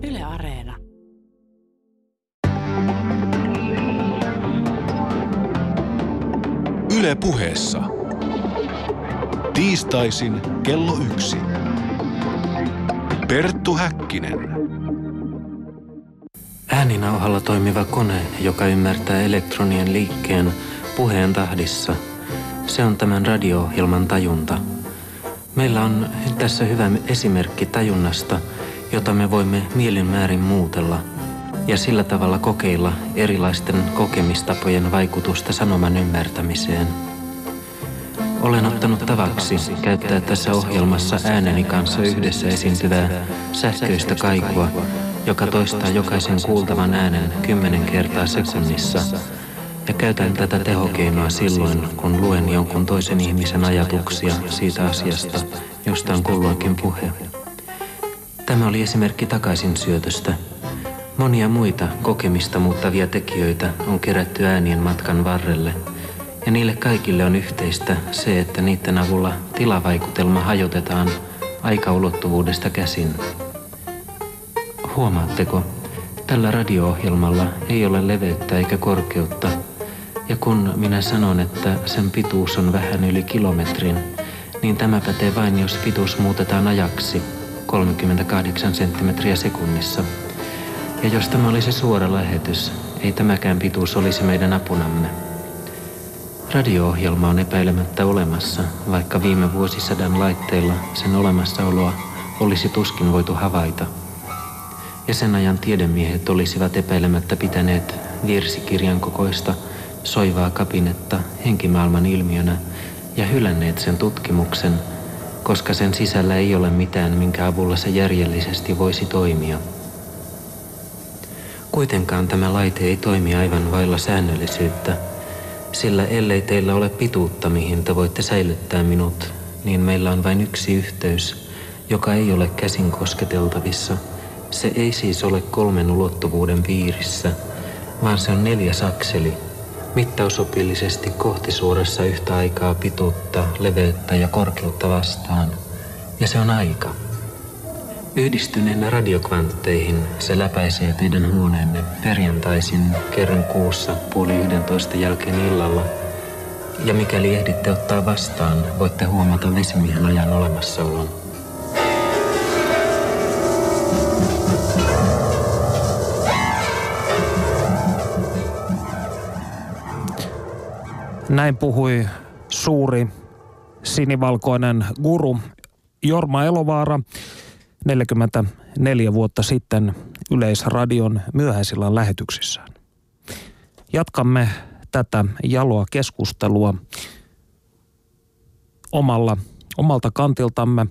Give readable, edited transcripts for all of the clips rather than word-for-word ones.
Yle Areena. Yle Puheessa. Tiistaisin kello 1. Perttu Häkkinen. Ääninauhalla toimiva kone, joka ymmärtää elektronien liikkeen puheen tahdissa. Se on tämän radio-ohjelman tajunta. Meillä on tässä hyvä esimerkki tajunnasta, jota me voimme mielinmäärin muutella ja sillä tavalla kokeilla erilaisten kokemistapojen vaikutusta sanoman ymmärtämiseen. Olen ottanut tavaksi käyttää tässä ohjelmassa ääneni kanssa yhdessä esiintyvää sähköistä kaikua, joka toistaa jokaisen kuultavan äänen 10 kertaa sekunnissa. Ja käytän tätä tehokeinoa silloin, kun luen jonkun toisen ihmisen ajatuksia siitä asiasta, josta on kulloinkin puhe. Tämä oli esimerkki takaisinsyötöstä. Monia muita kokemista muuttavia tekijöitä on kerätty äänien matkan varrelle, ja niille kaikille on yhteistä se, että niiden avulla tilavaikutelma hajotetaan aikaulottuvuudesta käsin. Huomaatteko, tällä radio-ohjelmalla ei ole leveyttä eikä korkeutta, ja kun minä sanon, että sen pituus on vähän yli kilometrin, niin tämä pätee vain, jos pituus muutetaan ajaksi 38 senttimetriä sekunnissa. Ja jos tämä olisi suora lähetys, ei tämäkään pituus olisi meidän apunamme. Radio-ohjelma on epäilemättä olemassa, vaikka viime vuosisadan laitteilla sen olemassaoloa olisi tuskin voitu havaita. Ja sen ajan tiedemiehet olisivat epäilemättä pitäneet virsikirjan kokoista soivaa kapinetta henkimaailman ilmiönä ja hylänneet sen tutkimuksen, koska sen sisällä ei ole mitään, minkä avulla se järjellisesti voisi toimia. Kuitenkaan tämä laite ei toimi aivan vailla säännöllisyyttä, sillä ellei teillä ole pituutta, mihin te voitte säilyttää minut, niin meillä on vain yksi yhteys, joka ei ole käsin kosketeltavissa. Se ei siis ole 3 ulottuvuuden piirissä, vaan se on 4 akseli, mittausopillisesti kohtisuorassa yhtä aikaa pituutta, leveyttä ja korkeutta vastaan. Ja se on aika. Yhdistyneenä radiokvantteihin se läpäisee teidän huoneenne perjantaisin kerran kuussa 10:30 jälkeen illalla. Ja mikäli ehditte ottaa vastaan, voitte huomata vesimiehen ajan olemassaolon. Näin puhui suuri sinivalkoinen guru Jorma Elovaara 44 vuotta sitten Yleisradion myöhäisillä lähetyksissään. Jatkamme tätä jaloa keskustelua omalta kantiltamme.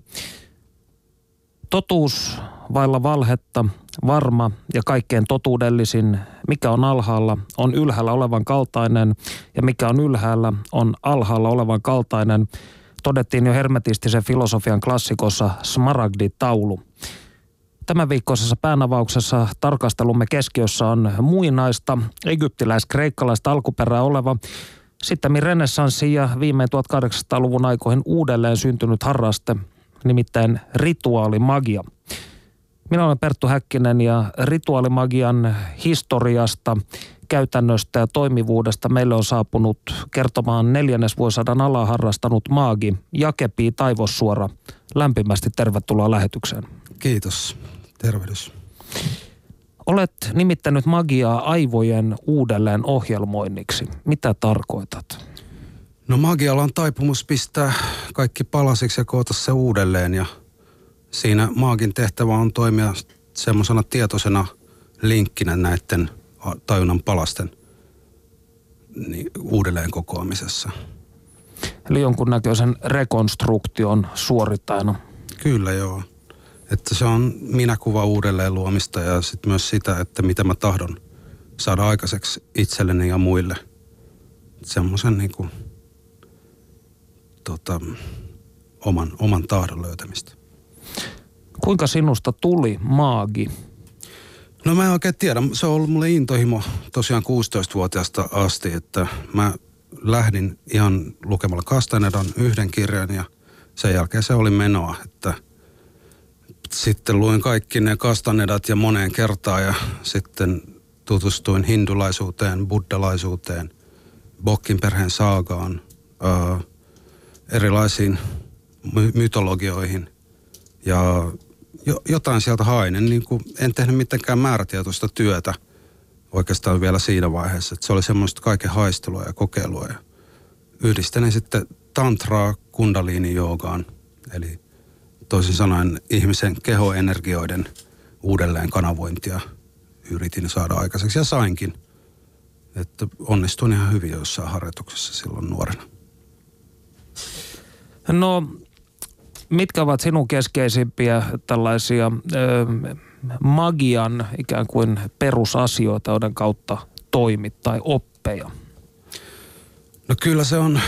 Totuus vailla valhetta, varma ja kaikkein totuudellisin, mikä on alhaalla, on ylhäällä olevan kaltainen ja mikä on ylhäällä, on alhaalla olevan kaltainen, todettiin jo hermetistisen filosofian klassikossa Smaragdi-taulu. Tämän viikkoisessa päänavauksessa tarkastelumme keskiössä on muinaista, egyptiläis-kreikkalaista alkuperää oleva, sittemmin renessanssin ja viimein 1800-luvun aikoihin uudelleen syntynyt harraste, nimittäin rituaalimagia. Minä olen Perttu Häkkinen ja rituaalimagian historiasta, käytännöstä ja toimivuudesta meille on saapunut kertomaan 4. vuosisadan alaa harrastanut maagi Jake-Pii Taivossuora. Lämpimästi tervetuloa lähetykseen. Kiitos. Tervehdys. Olet nimittänyt magiaa aivojen uudelleen ohjelmoinniksi. Mitä tarkoitat? No magialla on taipumus pistää kaikki palasiksi ja koota se uudelleen ja siinä maagin tehtävä on toimia semmoisena tietoisena linkkinä näiden tajunnan palasten uudelleen kokoamisessa. Eli jonkunnäköisen rekonstruktion suorittajana. Kyllä joo. Että se on minäkuva uudelleen luomista ja sitten myös sitä, että mitä mä tahdon saada aikaiseksi itselleni ja muille. Semmoisen niinku oman tahdon löytämistä. Kuinka sinusta tuli maagi? No mä en oikein tiedä. Se on ollut mulle intohimo tosiaan 16-vuotiaasta asti, että mä lähdin ihan lukemalla Castanedan yhden kirjan ja sen jälkeen se oli menoa, että sitten luin kaikki ne Castanedat ja moneen kertaan ja sitten tutustuin hindulaisuuteen, buddhalaisuuteen, Bokkin perheen saagaan, erilaisiin mytologioihin ja jotain sieltä hain. Niin kuin en tehnyt mitenkään määrätietoista työtä oikeastaan vielä siinä vaiheessa, että se oli semmoista kaiken haistelua ja kokeilua ja yhdistelin sitten tantraa kundaliini-joogaan, eli toisin sanoen ihmisen kehoenergioiden uudelleen kanavointia yritin saada aikaiseksi ja sainkin. Että onnistuin ihan hyvin jossain harjoituksessa silloin nuorena. No, mitkä ovat sinun keskeisimpiä tällaisia magian ikään kuin perusasioita, joiden kautta toimit tai oppeja? No kyllä se on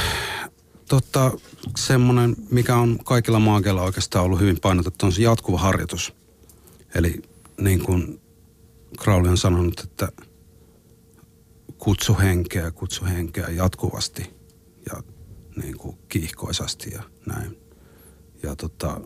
semmoinen, mikä on kaikilla maageilla oikeastaan ollut hyvin painotettu, on se jatkuva harjoitus. Eli niin kuin Crowley on sanonut, että kutsu henkeä jatkuvasti ja niin kuin kiihkoisasti ja näin. Ja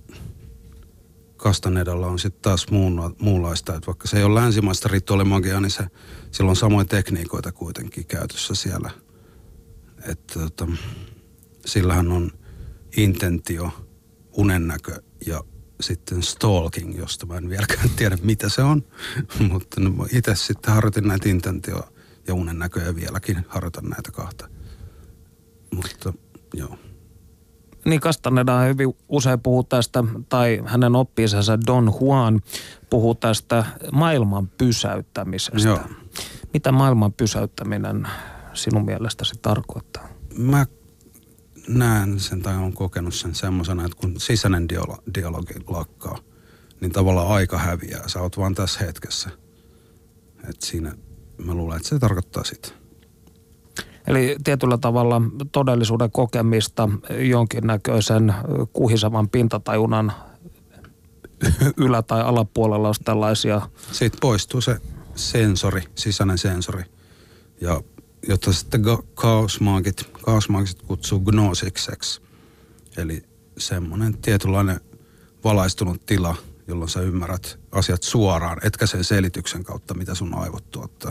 Castanedalla on sitten taas muunlaista, että vaikka se ei ole länsimaista rituaalimagiaa, niin sillä on samoja tekniikoita kuitenkin käytössä siellä. Että sillähän on intentio, unennäkö ja sitten stalking, josta mä en vieläkään tiedä mitä se on. Mutta itse sitten harjoitin näitä intentioa ja unennäköjä vieläkin harjoitan näitä kahta. Mutta joo. Niin Castaneda hyvin usein puhuu tästä, tai hänen oppi-isänsä Don Juan puhuu tästä maailman pysäyttämisestä. Joo. Mitä maailman pysäyttäminen sinun mielestäsi tarkoittaa? Mä näen sen tai olen kokenut sen semmoisena, että kun sisäinen dialogi lakkaa, niin tavallaan aika häviää. Sä oot vaan tässä hetkessä. Että siinä mä luulen, että se tarkoittaa sitä. Eli tietyllä tavalla todellisuuden kokemista jonkinnäköisen kuhisevan pintatajunnan ylä- tai alapuolella olisi tällaisia. Siitä poistuu se sensori, sisäinen sensori. Ja jota sitten kaosmaagit kutsuu gnosikseksi. Eli semmoinen tietynlainen valaistunut tila, jolloin sä ymmärrät asiat suoraan, etkä sen selityksen kautta, mitä sun aivot tuottaa.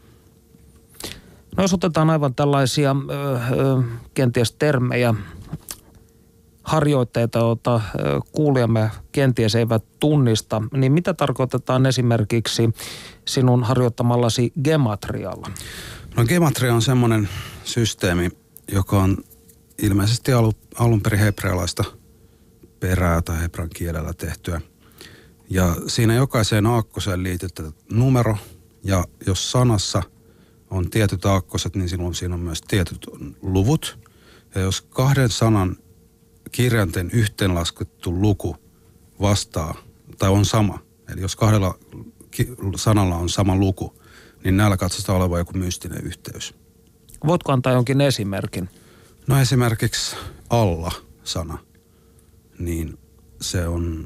No jos otetaan aivan tällaisia kenties termejä, harjoitteita, joita kuulijamme kenties eivät tunnista, niin mitä tarkoitetaan esimerkiksi sinun harjoittamallasi gematrialla? No gematria on semmoinen systeemi, joka on ilmeisesti alun perin hebrealaista perää tai hebran kielellä tehtyä. Ja siinä jokaiseen aakkoseen liitetään numero, ja jos sanassa on tietyt aakkoset, niin silloin siinä on myös tietyt luvut. Ja jos kahden sanan kirjainten yhteenlaskettu luku vastaa, tai on sama, eli jos kahdella sanalla on sama luku, niin näillä katsotaan olevan joku mystinen yhteys. Voitko antaa jonkin esimerkin? No esimerkiksi Allah-sana, niin se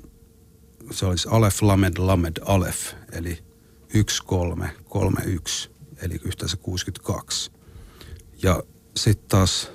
olisi alef, lamed, alef, eli 1, 3, 3, 1, eli yhteensä 62. Ja sitten taas,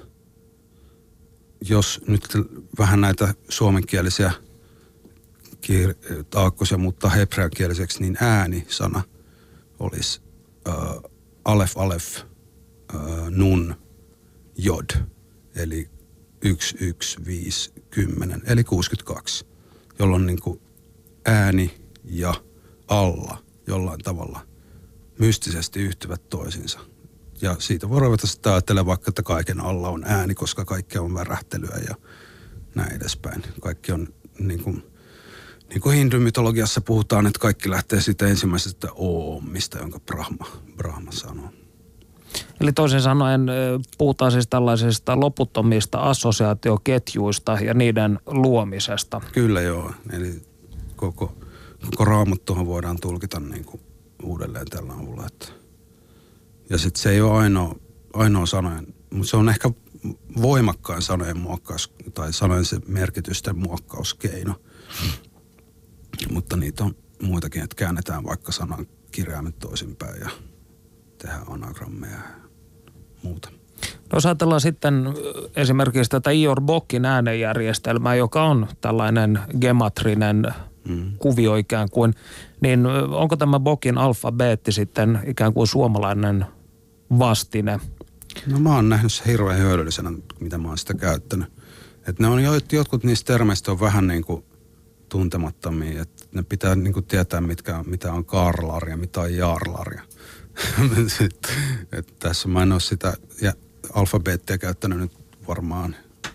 jos nyt vähän näitä suomenkielisiä aakkosia muuttaa hebreankieliseksi, niin ääni-sana olisi alef, nun, jod, eli 1, 1, 5, 10, eli 62, jolloin niin kuin ääni ja alla jollain tavalla mystisesti yhtyvät toisiinsa. Ja siitä voi ruveta sitten ajattelemaan vaikka, että kaiken alla on ääni, koska kaikki on värähtelyä ja näin edespäin. Kaikki on niin kuin hindumytologiassa puhutaan, että kaikki lähtee siitä ensimmäisestä oomista, jonka Brahma sanoo. Eli toisin sanoen puhutaan siis tällaisista loputtomista assosiaatioketjuista ja niiden luomisesta. Kyllä joo, eli koko Raamattuhan voidaan tulkita niin kuin uudelleen tällä avulla. Ja sitten se ei ole ainoa sanojen, mutta se on ehkä voimakkain sanojen muokkaus tai sanojen se merkitysten muokkauskeino. Mutta niitä on muitakin, että käännetään vaikka sanan kirjaimet toisinpäin ja tehdään anagrammeja ja muuta. No jos ajatellaan sitten esimerkiksi tätä Ior Bokkin äänenjärjestelmää, joka on tällainen gematrinen kuvio ikään kuin, niin onko tämä Bokin alfabeetti sitten ikään kuin suomalainen vastine? No mä oon nähnyt se hirveän hyödyllisenä, mitä mä oon sitä käyttänyt. Että ne on jotkut niistä termeistä on vähän niin kuin tuntemattomia, että ne pitää niin kuin tietää, mitä on kaarlaria, mitä on jaarlaria. Että tässä mä en ole sitä alfabeettia käyttänyt nyt varmaan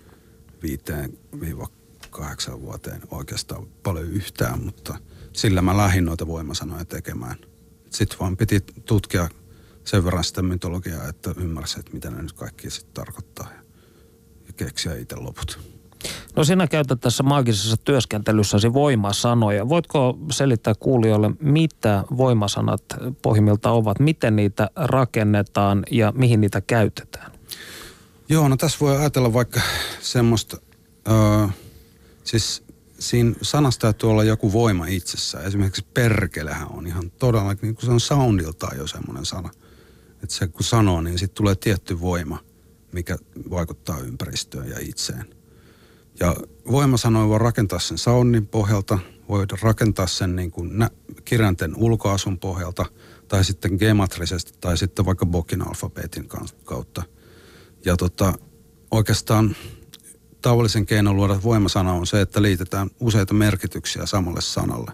5-8 vuoteen oikeastaan paljon yhtään, mutta sillä mä lähdin noita voimasanoja tekemään. Sitten vaan piti tutkia sen verran sitä mytologiaa, että ymmärsi, että mitä ne nyt kaikki sitten tarkoittaa ja keksiä itse loput. No sinä käytät tässä maagisessa työskentelyssäsi voimasanoja. Voitko selittää kuulijoille, mitä voimasanat pohjimmiltaan ovat, miten niitä rakennetaan ja mihin niitä käytetään? Joo, no tässä voi ajatella vaikka semmoista, siis siinä sanassa täytyy olla joku voima itsessään. Esimerkiksi perkelehän on ihan todella, niin kuin se on soundiltaan jo semmoinen sana. Että se kun sanoo, niin sitten tulee tietty voima, mikä vaikuttaa ympäristöön ja itseen. Ja voimasanoja voi rakentaa sen soundin pohjalta, voi rakentaa sen niin kuin kirjainten ulkoasun pohjalta, tai sitten gematrisesti, tai sitten vaikka Bokin alfabeetin kautta. Ja oikeastaan tavallisen keinon luoda voimasana on se, että liitetään useita merkityksiä samalle sanalle.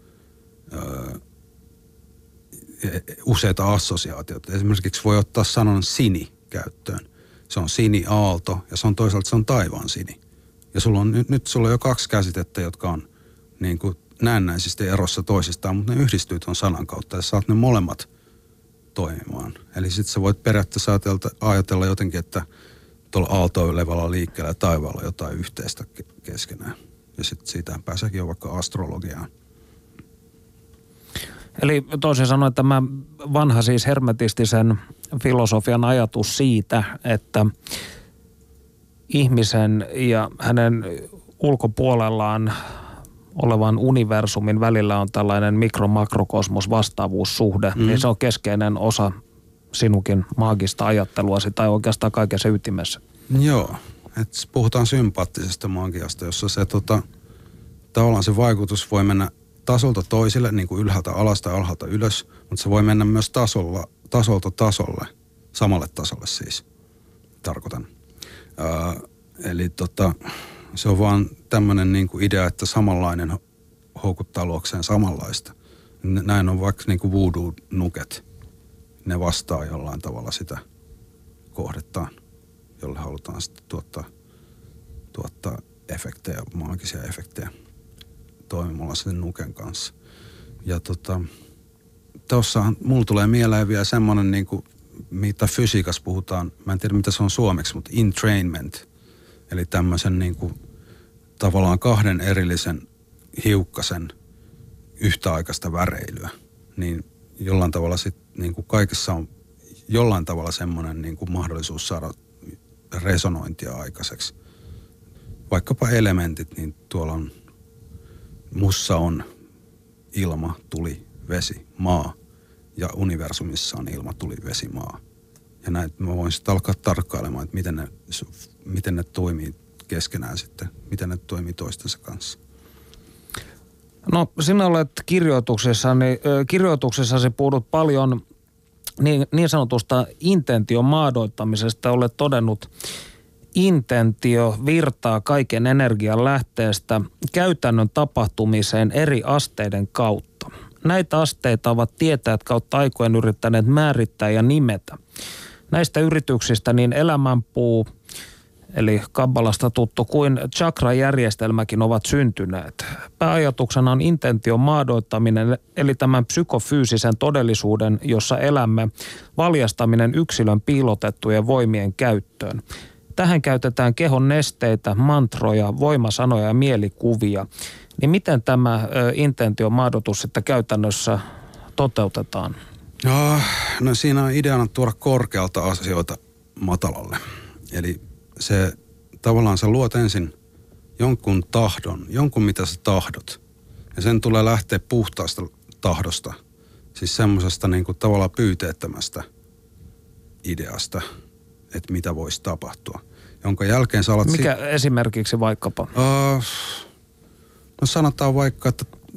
Useita assosiaatioita. Esimerkiksi voi ottaa sanan sini käyttöön. Se on siniaalto ja se on toisaalta se on taivaan sini. Ja nyt sulla on jo 2 käsitettä, jotka on niin kuin näennäisesti erossa toisistaan, mutta ne yhdistyy ton sanan kautta ja saat ne molemmat toimimaan. Eli sitten sä voit periaatteessa ajatella jotenkin, että tuolla aaltoilevalla liikkeellä ja taivaalla jotain yhteistä keskenään. Ja sitten siitä pääseekin jo vaikka astrologiaan. Eli toisin sanoen tämä vanha siis hermetistisen filosofian ajatus siitä, että ihmisen ja hänen ulkopuolellaan olevan universumin välillä on tällainen mikro-makrokosmos vastaavuussuhde, niin se on keskeinen osa sinunkin maagista ajatteluasi tai oikeastaan kaiken se ytimessä. Joo, että puhutaan sympaattisesta magiasta, jossa se tavallaan se vaikutus voi mennä tasolta toisille, niin kuin ylhäältä alas tai alhaalta ylös, mutta se voi mennä myös tasolta tasolle, samalle tasolle siis, tarkoitan. Eli se on vaan tämmöinen niin kuin idea, että samanlainen houkuttaa luokseen samanlaista. Näin on vaikka niin kuin voodoo-nuket. Ne vastaa jollain tavalla sitä kohdettaan, jolle halutaan sitten tuottaa efektejä, maagisia efektejä toimimalla sen nuken kanssa. Ja tuossahan mulla tulee mieleen vielä semmoinen, niin kuin, mitä fysiikassa puhutaan, mä en tiedä mitä se on suomeksi, mutta entrainment. Eli tämmöisen niin kuin, tavallaan 2 erillisen hiukkasen yhtäaikaista väreilyä. Niin jollain tavalla sitten niin kuin kaikessa on jollain tavalla semmoinen niin kuin mahdollisuus saada resonointia aikaiseksi. Vaikkapa elementit, niin tuolla on mussa on ilma, tuli, vesi, maa ja universumissa on ilma, tuli, vesi, maa. Ja näin mä voin sitten alkaa tarkkailemaan, että miten ne toimii keskenään sitten, miten ne toimii toistensa kanssa. No sinä olet kirjoituksessasi puhut paljon niin sanotusta intention maadoittamisesta. Olet todennut, intentio virtaa kaiken energian lähteestä käytännön tapahtumiseen eri asteiden kautta. Näitä asteita ovat tietäjät kautta aikojen yrittäneet määrittää ja nimetä. Näistä yrityksistä niin elämänpuu, eli kabbalasta tuttu, kuin chakrajärjestelmäkin ovat syntyneet. Pääajatuksena on intention maadoittaminen, eli tämän psykofyysisen todellisuuden, jossa elämme, valjastaminen yksilön piilotettujen voimien käyttöön. Tähän käytetään kehon nesteitä, mantroja, voimasanoja ja mielikuvia. Niin miten tämä intention maadoitus sitten käytännössä toteutetaan? No siinä on ideana tuoda korkealta asioita matalalle. Eli se tavallaan sä luot ensin jonkun tahdon, jonkun mitä sä tahdot. Ja sen tulee lähteä puhtaasta tahdosta. Siis semmoisesta niin kuin tavallaan pyyteettömästä ideasta, että mitä voisi tapahtua. Jonka jälkeen sä alat... Mikä esimerkiksi vaikkapa? No sanotaan vaikka, että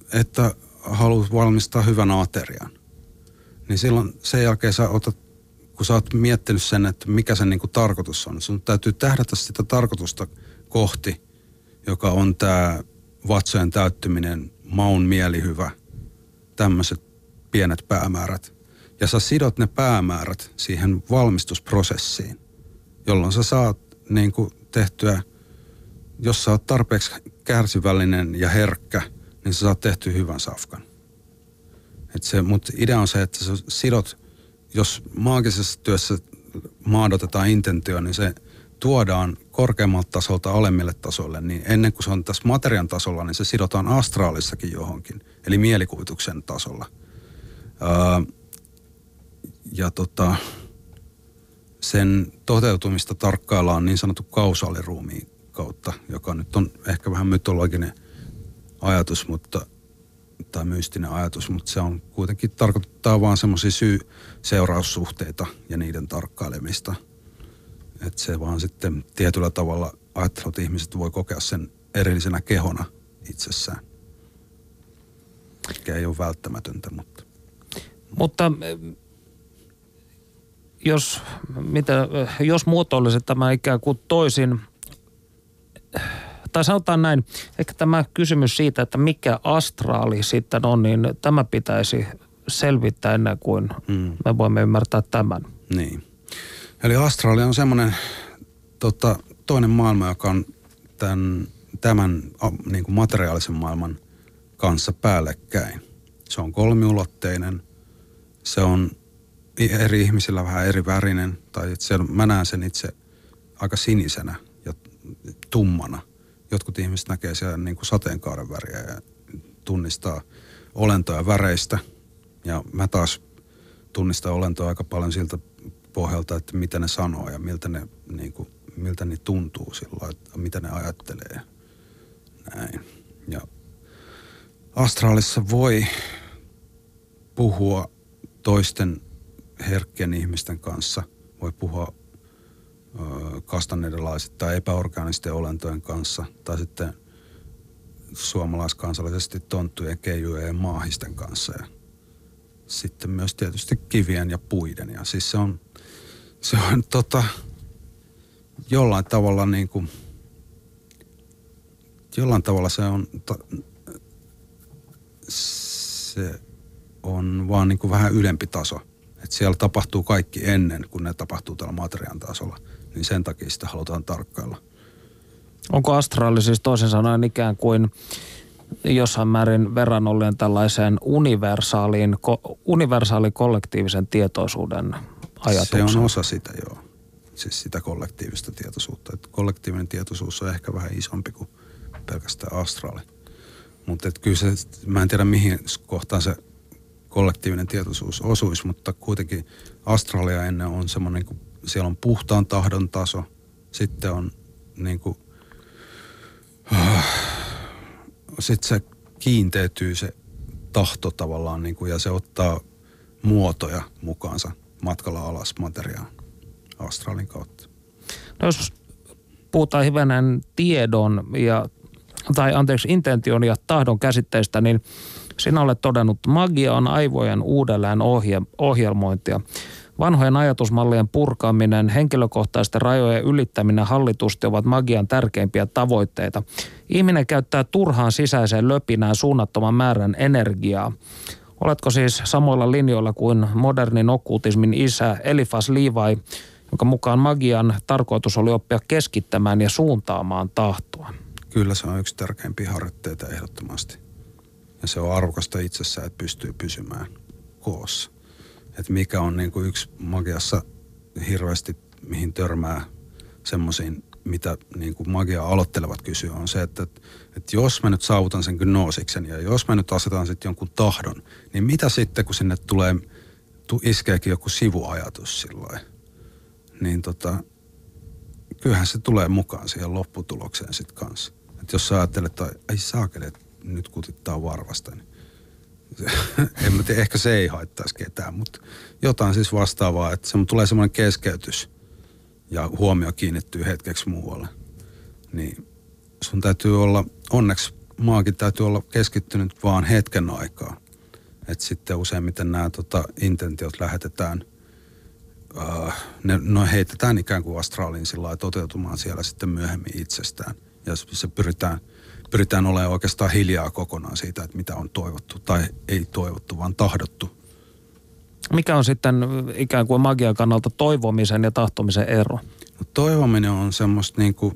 että haluat valmistaa hyvän aterian, niin silloin sen jälkeen sä otat, kun sä oot miettinyt sen, että mikä sen niin kuin tarkoitus on, sun täytyy tähdätä sitä tarkoitusta kohti, joka on tämä vatsojen täyttyminen, maun mielihyvä, tämmöiset pienet päämäärät. Ja sä sidot ne päämäärät siihen valmistusprosessiin, jolloin sä saat niin kuin tehtyä, jos sä oot tarpeeksi kärsivällinen ja herkkä, niin sä saat tehtyä hyvän safkan. Mutta idea on se, että sä sidot, jos maagisessa työssä maadotetaan intentio, niin se tuodaan korkeammalta tasolta alemmille tasoille, niin ennen kuin se on tässä materian tasolla, niin se sidotaan astraalissakin johonkin, eli mielikuvituksen tasolla. Sen toteutumista tarkkaillaan niin sanottu kausaaliruumiin kautta, joka nyt on ehkä vähän mytologinen ajatus, tai mystinen ajatus, mutta se on kuitenkin tarkoittaa vaan semmoisia syy-seuraussuhteita ja niiden tarkkailemista. Että se vaan sitten tietyllä tavalla ajattelut ihmiset voi kokea sen erillisenä kehona itsessään. Mikä ei ole välttämätöntä, Mutta jos muotoilisit tämä ikään kuin toisin, tai sanotaan näin, ehkä tämä kysymys siitä, että mikä astraali sitten on, niin tämä pitäisi selvittää ennen kuin me voimme ymmärtää tämän. Niin. Eli astraali on semmoinen toinen maailma, joka on tämän niin kuin materiaalisen maailman kanssa päällekkäin. Se on kolmiulotteinen, se on eri ihmisillä vähän eri värinen, tai mä näen sen itse aika sinisenä ja tummana. Jotkut ihmiset näkee siellä niin kuin sateenkaaren väriä ja tunnistaa olentoja väreistä. Ja mä taas tunnistan olentoja aika paljon siltä pohjalta, että mitä ne sanoo ja miltä ne tuntuu silloin, että mitä ne ajattelee. Näin. Ja astraalissa voi puhua toisten herkkien ihmisten kanssa, voi puhua kastanedalaisten tai epäorgaanisten olentojen kanssa, tai sitten suomalaiskansallisesti tonttujen, keijujen ja maahisten kanssa. Ja sitten myös tietysti kivien ja puiden. Ja siis se on jollain tavalla niin kuin, se on vaan niin kuin vähän ylempi taso. Että siellä tapahtuu kaikki ennen, kuin ne tapahtuu täällä materiaan tasolla. Niin sen takia sitä halutaan tarkkailla. Onko astraali siis toisin sanoen ikään kuin jossain määrin verrannollinen tällaiseen universaali kollektiivisen tietoisuuden ajatuksen? Se on osa sitä, joo. Siis sitä kollektiivista tietoisuutta. Että kollektiivinen tietoisuus on ehkä vähän isompi kuin pelkästään astraali. Mutta kyllä se, mä en tiedä mihin kohtaan se kollektiivinen tietoisuus osuisi, mutta kuitenkin astraalia ennen on semmoinen, niin siellä on puhtaan tahdon taso, sitten on niin kuin, sitten se kiinteytyy se tahto tavallaan niin kuin, ja se ottaa muotoja mukaansa matkalla alas materiaan astraalin kautta. No jos puhutaan hivenen intention ja tahdon käsitteistä, niin sinä olet todennut, että magia on aivojen uudelleen ohjelmointia. Vanhojen ajatusmallien purkaminen, henkilökohtaisten rajojen ylittäminen hallitusti ovat magian tärkeimpiä tavoitteita. Ihminen käyttää turhaan sisäiseen löpinään suunnattoman määrän energiaa. Oletko siis samoilla linjoilla kuin modernin okkultismin isä Eliphas Levi, jonka mukaan magian tarkoitus oli oppia keskittämään ja suuntaamaan tahtoa? Kyllä se on yksi tärkeimpiä harjoitteita ehdottomasti. Ja se on arvokasta itsessään, että pystyy pysymään koossa. Että mikä on niin kuin yksi magiassa hirveästi, mihin törmää semmoisiin, mitä niin kuin magia aloittelevat kysyä, on se, että jos mä nyt saavutan sen gnoosiksen ja jos mä nyt asetan sitten jonkun tahdon, niin mitä sitten, kun sinne iskeekin joku sivuajatus silloin, niin kyllähän se tulee mukaan siihen lopputulokseen sitten kanssa. Että jos sä ajattelet, että ei saakeli, että nyt kutittaa varvasta, niin en mä tiedä, ehkä se ei haittaisi ketään, mutta jotain siis vastaavaa, että se tulee semmoinen keskeytys ja huomio kiinnittyy hetkeksi muualle. Niin sun täytyy olla, onneksi maakin täytyy olla keskittynyt vaan hetken aikaa. Että sitten useimmiten nämä intentiot lähetetään, ne heitetään ikään kuin astraaliin sillä lailla toteutumaan siellä sitten myöhemmin itsestään. Ja se pyritään olemaan oikeastaan hiljaa kokonaan siitä, että mitä on toivottu tai ei toivottu, vaan tahdottu. Mikä on sitten ikään kuin magian kannalta toivomisen ja tahtomisen ero? No, toivominen on semmoista niinku,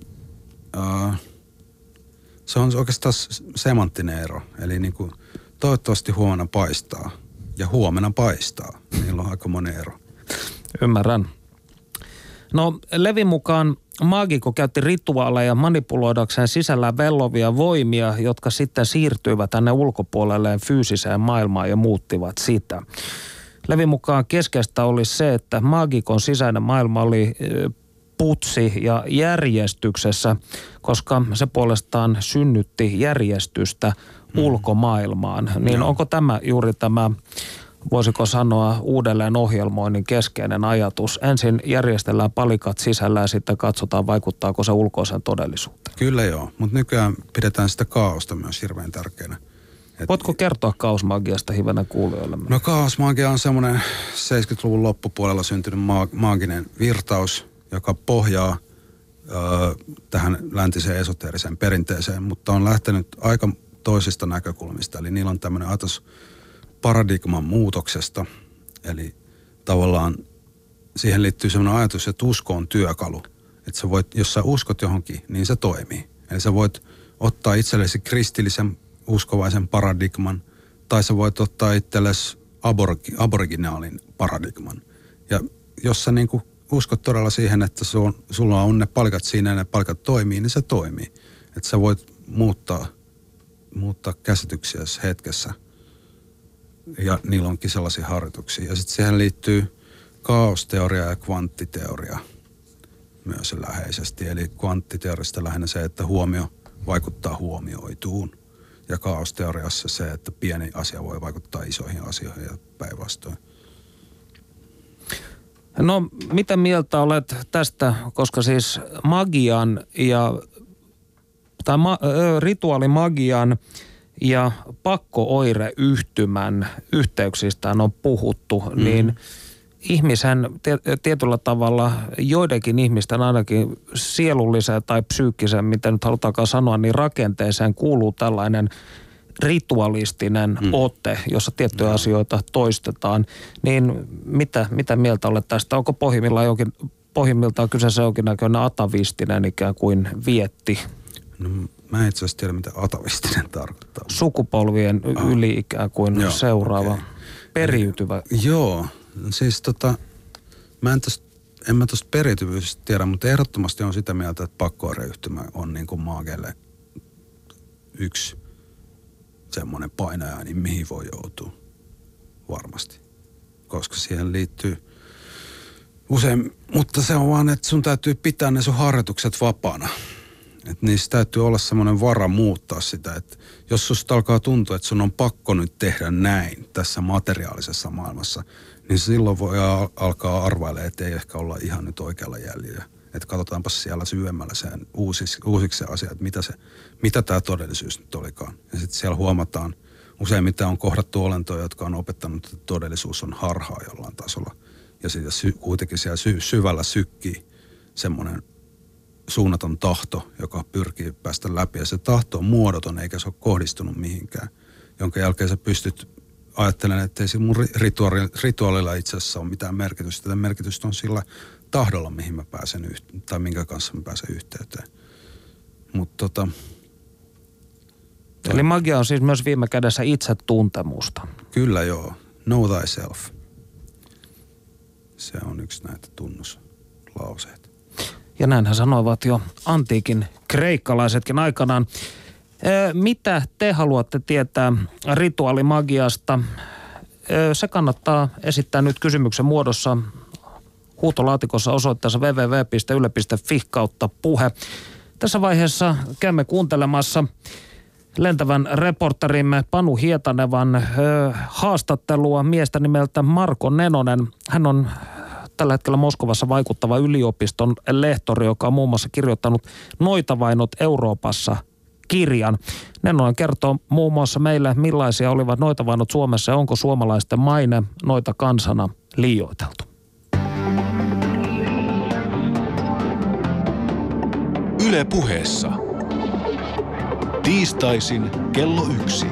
se on oikeastaan semanttinen ero. Eli niinku, toivottavasti huomenna paistaa ja huomenna paistaa. Niillä on aika monen ero. Ymmärrän. No Levin mukaan maagikko käytti rituaaleja manipuloidakseen sisällään vellovia voimia, jotka sitten siirtyivät tänne ulkopuolelleen fyysiseen maailmaan ja muuttivat sitä. Levin mukaan keskeistä oli se, että maagikon sisäinen maailma oli putsi ja järjestyksessä, koska se puolestaan synnytti järjestystä ulkomaailmaan. Niin onko tämä juuri tämä, voisiko sanoa, uudelleen ohjelmoinnin keskeinen ajatus? Ensin järjestellään palikat sisällä ja sitten katsotaan, vaikuttaako se ulkoisen todellisuuteen. Kyllä joo, mutta nykyään pidetään sitä kaaosta myös hirveän tärkeänä. Voitko kertoa kaosmagiasta hivenen kuulijoillemme? No kaosmagia on semmoinen 70-luvun loppupuolella syntynyt maaginen virtaus, joka pohjaa tähän läntiseen esoteeriseen perinteeseen, mutta on lähtenyt aika toisista näkökulmista. Eli niillä on tämmöinen ajatus paradigman muutoksesta. Eli tavallaan siihen liittyy semmoinen ajatus, että usko on työkalu. Että sä voit, jos sä uskot johonkin, niin se toimii. Eli sä voit ottaa itsellesi kristillisen uskovaisen paradigman, tai sä voit ottaa itsellesi aboriginaalin paradigman. Ja jos sä niinku uskot todella siihen, että sulla on ne palkat siinä ja ne palkat toimii, niin se toimii. Että sä voit muuttaa käsityksiä hetkessä. Ja niillä onkin sellaisia harjoituksia. Ja sitten siihen liittyy kaosteoria ja kvanttiteoria myös läheisesti. Eli kvanttiteoriasta lähinnä se, että huomio vaikuttaa huomioituun. Ja kaosteoriassa se, että pieni asia voi vaikuttaa isoihin asioihin ja päinvastoin. No, mitä mieltä olet tästä, koska siis magian rituaalimagian ja pakko-oireyhtymän yhteyksistä on puhuttu, niin ihmisen tietyllä tavalla joidenkin ihmisten ainakin sielulliseen tai psyykkiseen, mitä nyt halutaankaan sanoa, niin rakenteeseen kuuluu tällainen ritualistinen ote, jossa tiettyjä asioita toistetaan. Niin mitä mieltä olet tästä? Onko pohjimmiltaan kyseessä jonkinnäköinen atavistinen ikään kuin vietti? No, mä en itse asiassa tiedä, mitä atavistinen tarkoittaa. Sukupolvien yli ikään kuin seuraava, periytyvä. Joo, siis en mä tosta periytyvyydestä tiedä, mutta ehdottomasti on sitä mieltä, että pakko-oireyhtymä on niin kuin maageille yksi semmoinen painaja, niin mihin voi joutua varmasti. Koska siihen liittyy usein, mutta se on vaan, että sun täytyy pitää ne sun harjoitukset vapaana. Että niissä täytyy olla semmoinen vara muuttaa sitä, että jos susta alkaa tuntua, että sun on pakko nyt tehdä näin tässä materiaalisessa maailmassa, niin silloin voi alkaa arvailemaan, että ei ehkä olla ihan nyt oikealla jäljellä. Että katsotaanpa siellä syvemmällä sen uusiksi se asia, että mitä tämä todellisuus nyt olikaan. Ja sitten siellä huomataan useimmiten on kohdattu olentoja, jotka on opettanut, että todellisuus on harhaa jollain tasolla. Ja siitä kuitenkin siellä syvällä sykkii semmoinen suunnaton tahto, joka pyrkii päästä läpi. Ja se tahto on muodoton, eikä se ole kohdistunut mihinkään. Jonka jälkeen sä pystyt ajattelemaan, että ei se mun rituaalilla itse asiassa ole mitään merkitystä. Tätä merkitystä on sillä tahdolla, mihin mä pääsen tai minkä kanssa mä pääsen yhteyteen. Mutta eli magia on siis myös viime kädessä itsetuntemusta. Kyllä joo. Know thyself. Se on yksi näitä tunnuslauseita. Ja näinhän sanoivat jo antiikin kreikkalaisetkin aikanaan. Mitä te haluatte tietää rituaalimagiasta? Se kannattaa esittää nyt kysymyksen muodossa huutolaatikossa osoitteessa www.yle.fi/puhe. Tässä vaiheessa käymme kuuntelemassa lentävän reporterimme Panu Hietanevan haastattelua miestä nimeltä Marko Nenonen. Hän on tällä hetkellä Moskovassa vaikuttava yliopiston lehtori, joka on muun muassa kirjoittanut Noitavainot Euroopassa kirjan. Nenonen kertoo muun muassa meille, millaisia olivat noitavainnot Suomessa ja onko suomalaisten maine noita kansana liioiteltu. Yle Puheessa. Tiistaisin kello 1.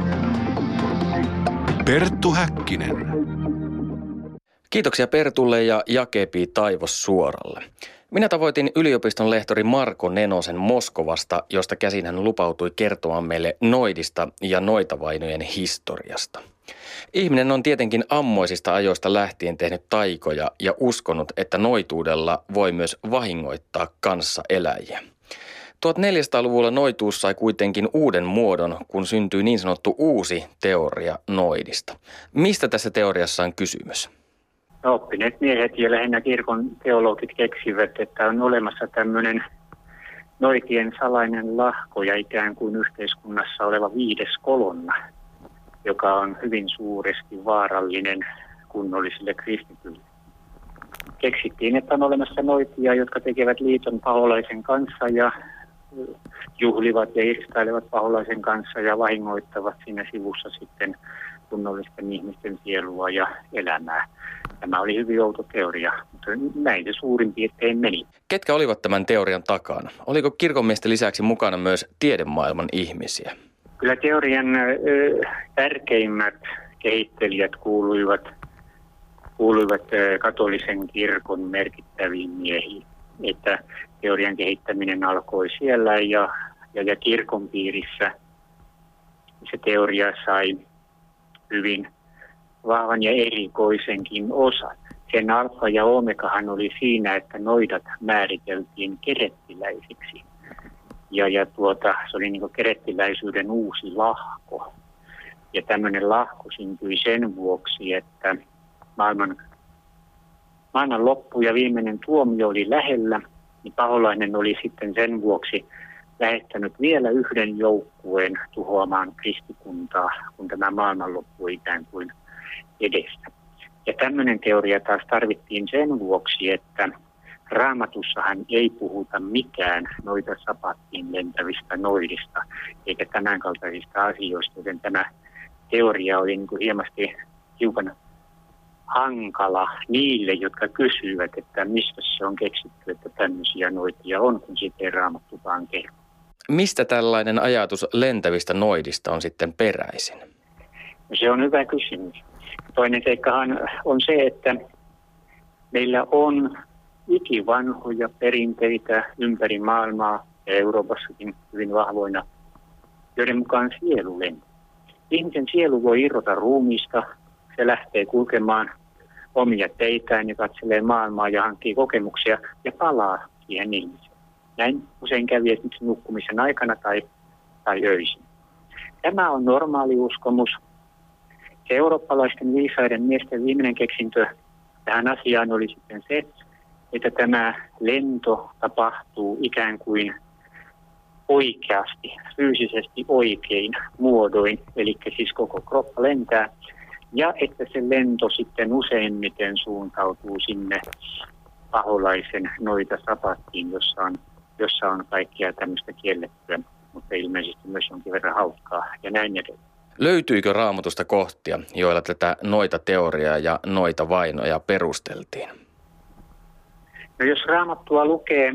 Perttu Häkkinen. Kiitoksia Pertulle ja Jakepi Taivos Suoralle. Minä tavoitin yliopiston lehtori Marko Nenosen Moskovasta, josta käsin hän lupautui kertomaan meille noidista ja noitavainojen historiasta. Ihminen on tietenkin ammoisista ajoista lähtien tehnyt taikoja ja uskonut, että noituudella voi myös vahingoittaa kanssaeläjiä. 1400-luvulla noituus sai kuitenkin uuden muodon, kun syntyi niin sanottu uusi teoria noidista. Mistä tässä teoriassa on kysymys? Oppineet miehet ja lähinnä kirkon teologit keksivät, että on olemassa tämmöinen noitien salainen lahko ja ikään kuin yhteiskunnassa oleva 5. kolonna, joka on hyvin suuresti vaarallinen kunnollisille kristityille. Keksittiin, että on olemassa noitia, jotka tekevät liiton paholaisen kanssa ja juhlivat ja irstailevat paholaisen kanssa ja vahingoittavat siinä sivussa sitten kunnollisten ihmisten sielua ja elämää. Tämä oli hyvin outo teoria, mutta näin se suurin piirtein meni. Ketkä olivat tämän teorian takana? Oliko kirkonmiesten lisäksi mukana myös tiedemaailman ihmisiä? Kyllä teorian tärkeimmät kehittelijät kuuluivat katolisen kirkon merkittäviin miehiin. Että teorian kehittäminen alkoi siellä ja kirkon piirissä se teoria sai hyvin vahvan ja erikoisenkin osan. Sen alfa ja omegahan oli siinä, että noidat määriteltiin kerettiläisiksi. Se oli niin kuin kerettiläisyyden uusi lahko. Ja tämmöinen lahko syntyi sen vuoksi, että maailman loppu ja viimeinen tuomio oli lähellä, niin paholainen oli sitten sen vuoksi lähettänyt vielä yhden joukkueen tuhoamaan kristikuntaa, kun tämä maailmanloppu ikään kuin edessä. Ja tämmöinen teoria taas tarvittiin sen vuoksi, että Raamatussahan ei puhuta mitään noita sapattiin lentävistä noidista, eikä tämänkaltaisista asioista, joten tämä teoria oli niin kuin hiukan hankala niille, jotka kysyivät, että mistä se on keksitty, että tämmöisiä noitia on, kun siitä ei Raamattukaan kerro. Mistä tällainen ajatus lentävistä noidista on sitten peräisin? No, se on hyvä kysymys. Toinen seikkahan on se, että meillä on ikivanhoja perinteitä ympäri maailmaa ja Euroopassakin hyvin vahvoina, joiden mukaan sielu lentää. Ihmisen sielu voi irrota ruumiista, se lähtee kulkemaan omia teitään ja katselee maailmaa ja hankkii kokemuksia ja palaa siihen ihmiseen. Näin usein kävi esimerkiksi nukkumisen aikana tai öisin. Tämä on normaali uskomus. Se eurooppalaisten viisaiden miesten viimeinen keksintö tähän asiaan oli sitten se, että tämä lento tapahtuu ikään kuin oikeasti, fyysisesti oikein muodoin, eli siis koko kroppa lentää, ja että se lento sitten useimmiten suuntautuu sinne paholaisen noita sapattiin, jossa on kaikkea tämmöistä kiellettyä, mutta ilmeisesti myös jonkin verran hauskaa ja näin edelleen. Löytyykö Raamatusta kohtia, joilla tätä noita-teoriaa ja noita-vainoja perusteltiin? No jos Raamattua lukee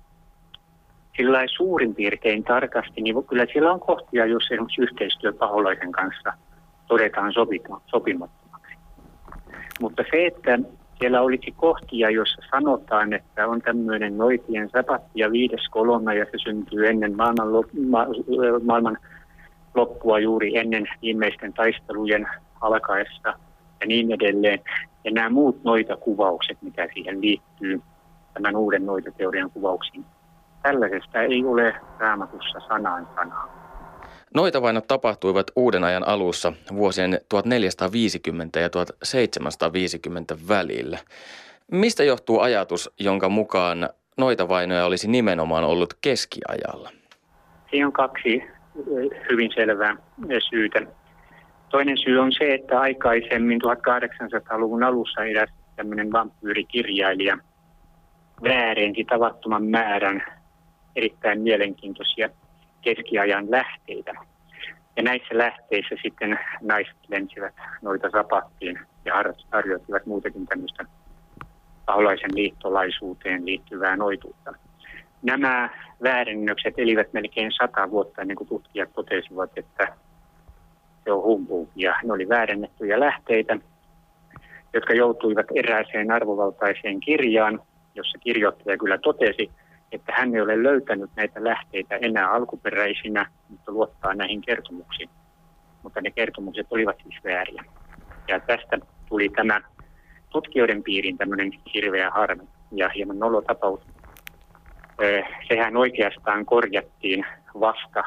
sillä suurin piirtein tarkasti, niin kyllä siellä on kohtia, jos esimerkiksi yhteistyö paholaisen kanssa todetaan sopimattomaksi. Mutta se, että siellä olisi kohtia, joissa sanotaan, että on tämmöinen noitien sapatti ja 5. kolonna ja se syntyy ennen maailman loppua juuri ennen viimeisten taistelujen alkaessa ja niin edelleen. Ja nämä muut noita-kuvaukset, mitä siihen liittyy, tämän uuden noitateorian kuvauksiin, tällaisesta ei ole Raamatussa sanaan sanaa. Noitavainot tapahtuivat uuden ajan alussa vuosien 1450 ja 1750 välillä. Mistä johtuu ajatus, jonka mukaan noitavainoja olisi nimenomaan ollut keskiajalla? Siinä on 2 hyvin selvää syytä. Toinen syy on se, että aikaisemmin 1800-luvun alussa eräs tämmöinen vampyyrikirjailija väärensi tavattoman määrän erittäin mielenkiintoisia keskiajan lähteitä. Ja näissä lähteissä sitten naiset lensivät noita rapattiin ja harjoittivat muutakin tämmöistä paholaisen liittolaisuuteen liittyvää noituutta. Nämä väärennökset elivät melkein 100 vuotta ennen kuin tutkijat totesivat, että se on humpuukia. Ne oli väärennettyjä lähteitä, jotka joutuivat erääseen arvovaltaiseen kirjaan, jossa kirjoittaja kyllä totesi, että hän ei ole löytänyt näitä lähteitä enää alkuperäisinä, mutta luottaa näihin kertomuksiin. Mutta ne kertomukset olivat siis vääriä. Ja tästä tuli tämä tutkijoiden piiriin tämmöinen hirveä harmi ja hieman nolotapaus. Sehän oikeastaan korjattiin vasta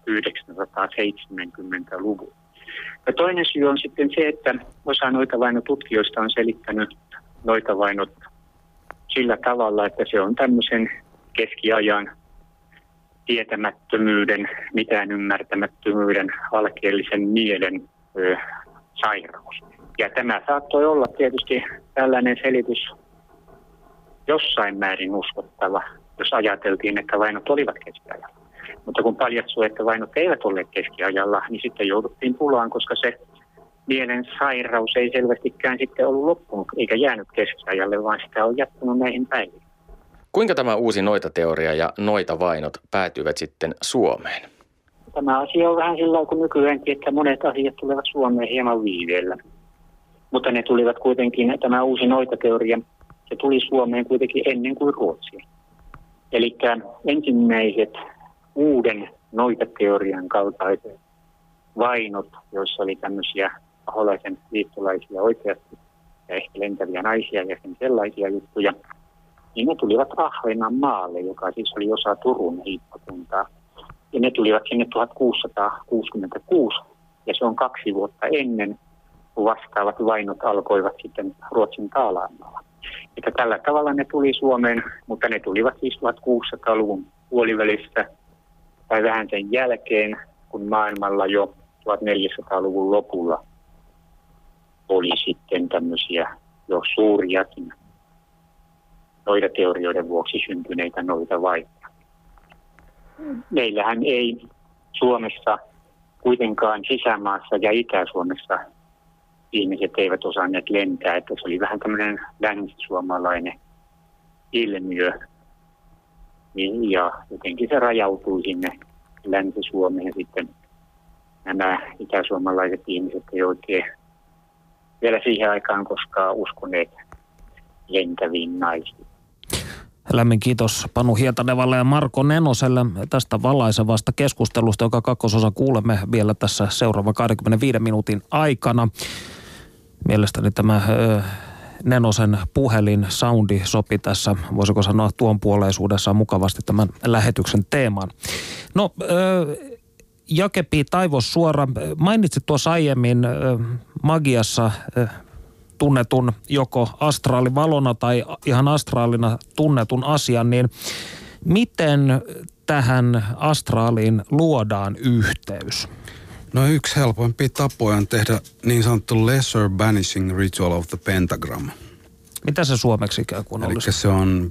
1970-luvun. Ja toinen syy on sitten se, että osa noitavainotutkijoista on selittänyt noitavainot sillä tavalla, että se on tämmöisen keskiajan tietämättömyyden, mitään ymmärtämättömyyden, alkeellisen mielen sairaus. Ja tämä saattoi olla tietysti tällainen selitys jossain määrin uskottava, jos ajateltiin, että vainot olivat keskiajalla. Mutta kun paljastui, että vainot eivät olleet keskiajalla, niin sitten jouduttiin pulaan, koska se mielen sairaus ei selvästikään sitten ollut loppunut eikä jäänyt keskiajalle, vaan sitä on jatkunut näihin päiviin. Kuinka tämä uusi noitateoria ja noitavainot päätyivät sitten Suomeen? Tämä asia on vähän sillä kuin nykyäänkin, että monet asiat tulevat Suomeen hieman viiveellä. Mutta ne tulivat kuitenkin, tämä uusi noitateoria, se tuli Suomeen kuitenkin ennen kuin Ruotsi. Eli ensimmäiset uuden noitateorian kaltaiset vainot, joissa oli tämmöisiä paholaisen liittolaisia oikeasti ja ehkä lentäviä naisia ja sen sellaisia juttuja, niin ne tulivat Ahvenanmaalle, joka siis oli osa Turun hiippakuntaa. Ja ne tulivat sinne 1666, ja se on 2 vuotta ennen, kun vastaavat vainot alkoivat sitten Ruotsin Taalaanmaalla. Että tällä tavalla ne tuli Suomeen, mutta ne tulivat siis 1600-luvun puolivälissä tai vähän sen jälkeen, kun maailmalla jo 1400-luvun lopulla oli sitten tämmöisiä jo suuriakin noitateorioiden vuoksi syntyneitä noitavainoja. Meillähän ei Suomessa kuitenkaan sisämaassa ja Itä-Suomessa ihmiset eivät osanneet lentää, että se oli vähän tämmöinen länsisuomalainen ilmiö. Ja jotenkin se rajautui sinne Länsi-Suomeen sitten. Nämä itäsuomalaiset ihmiset ei oikein vielä siihen aikaan koskaan uskoneet lentäviin naisiin. Lämmin kiitos Panu Hietanevalle ja Marko Nenoselle tästä valaisevasta keskustelusta, joka kakkososa kuulemme vielä tässä seuraavan 25 minuutin aikana. Mielestäni tämä Nenosen puhelin soundi sopi tässä, voisiko sanoa tuonpuoleisuudessaan mukavasti tämän lähetyksen teemaan. No, Jake-Pii Taivossuora, mainitsit tuossa aiemmin magiassa tunnetun joko astraalivalona tai ihan astraalina tunnetun asian, niin miten tähän astraaliin luodaan yhteys? No yksi helpoimpia tapoja on tehdä niin sanottu Lesser Banishing Ritual of the Pentagram. Mitä se suomeksi ikään kuin olisi? Eli se on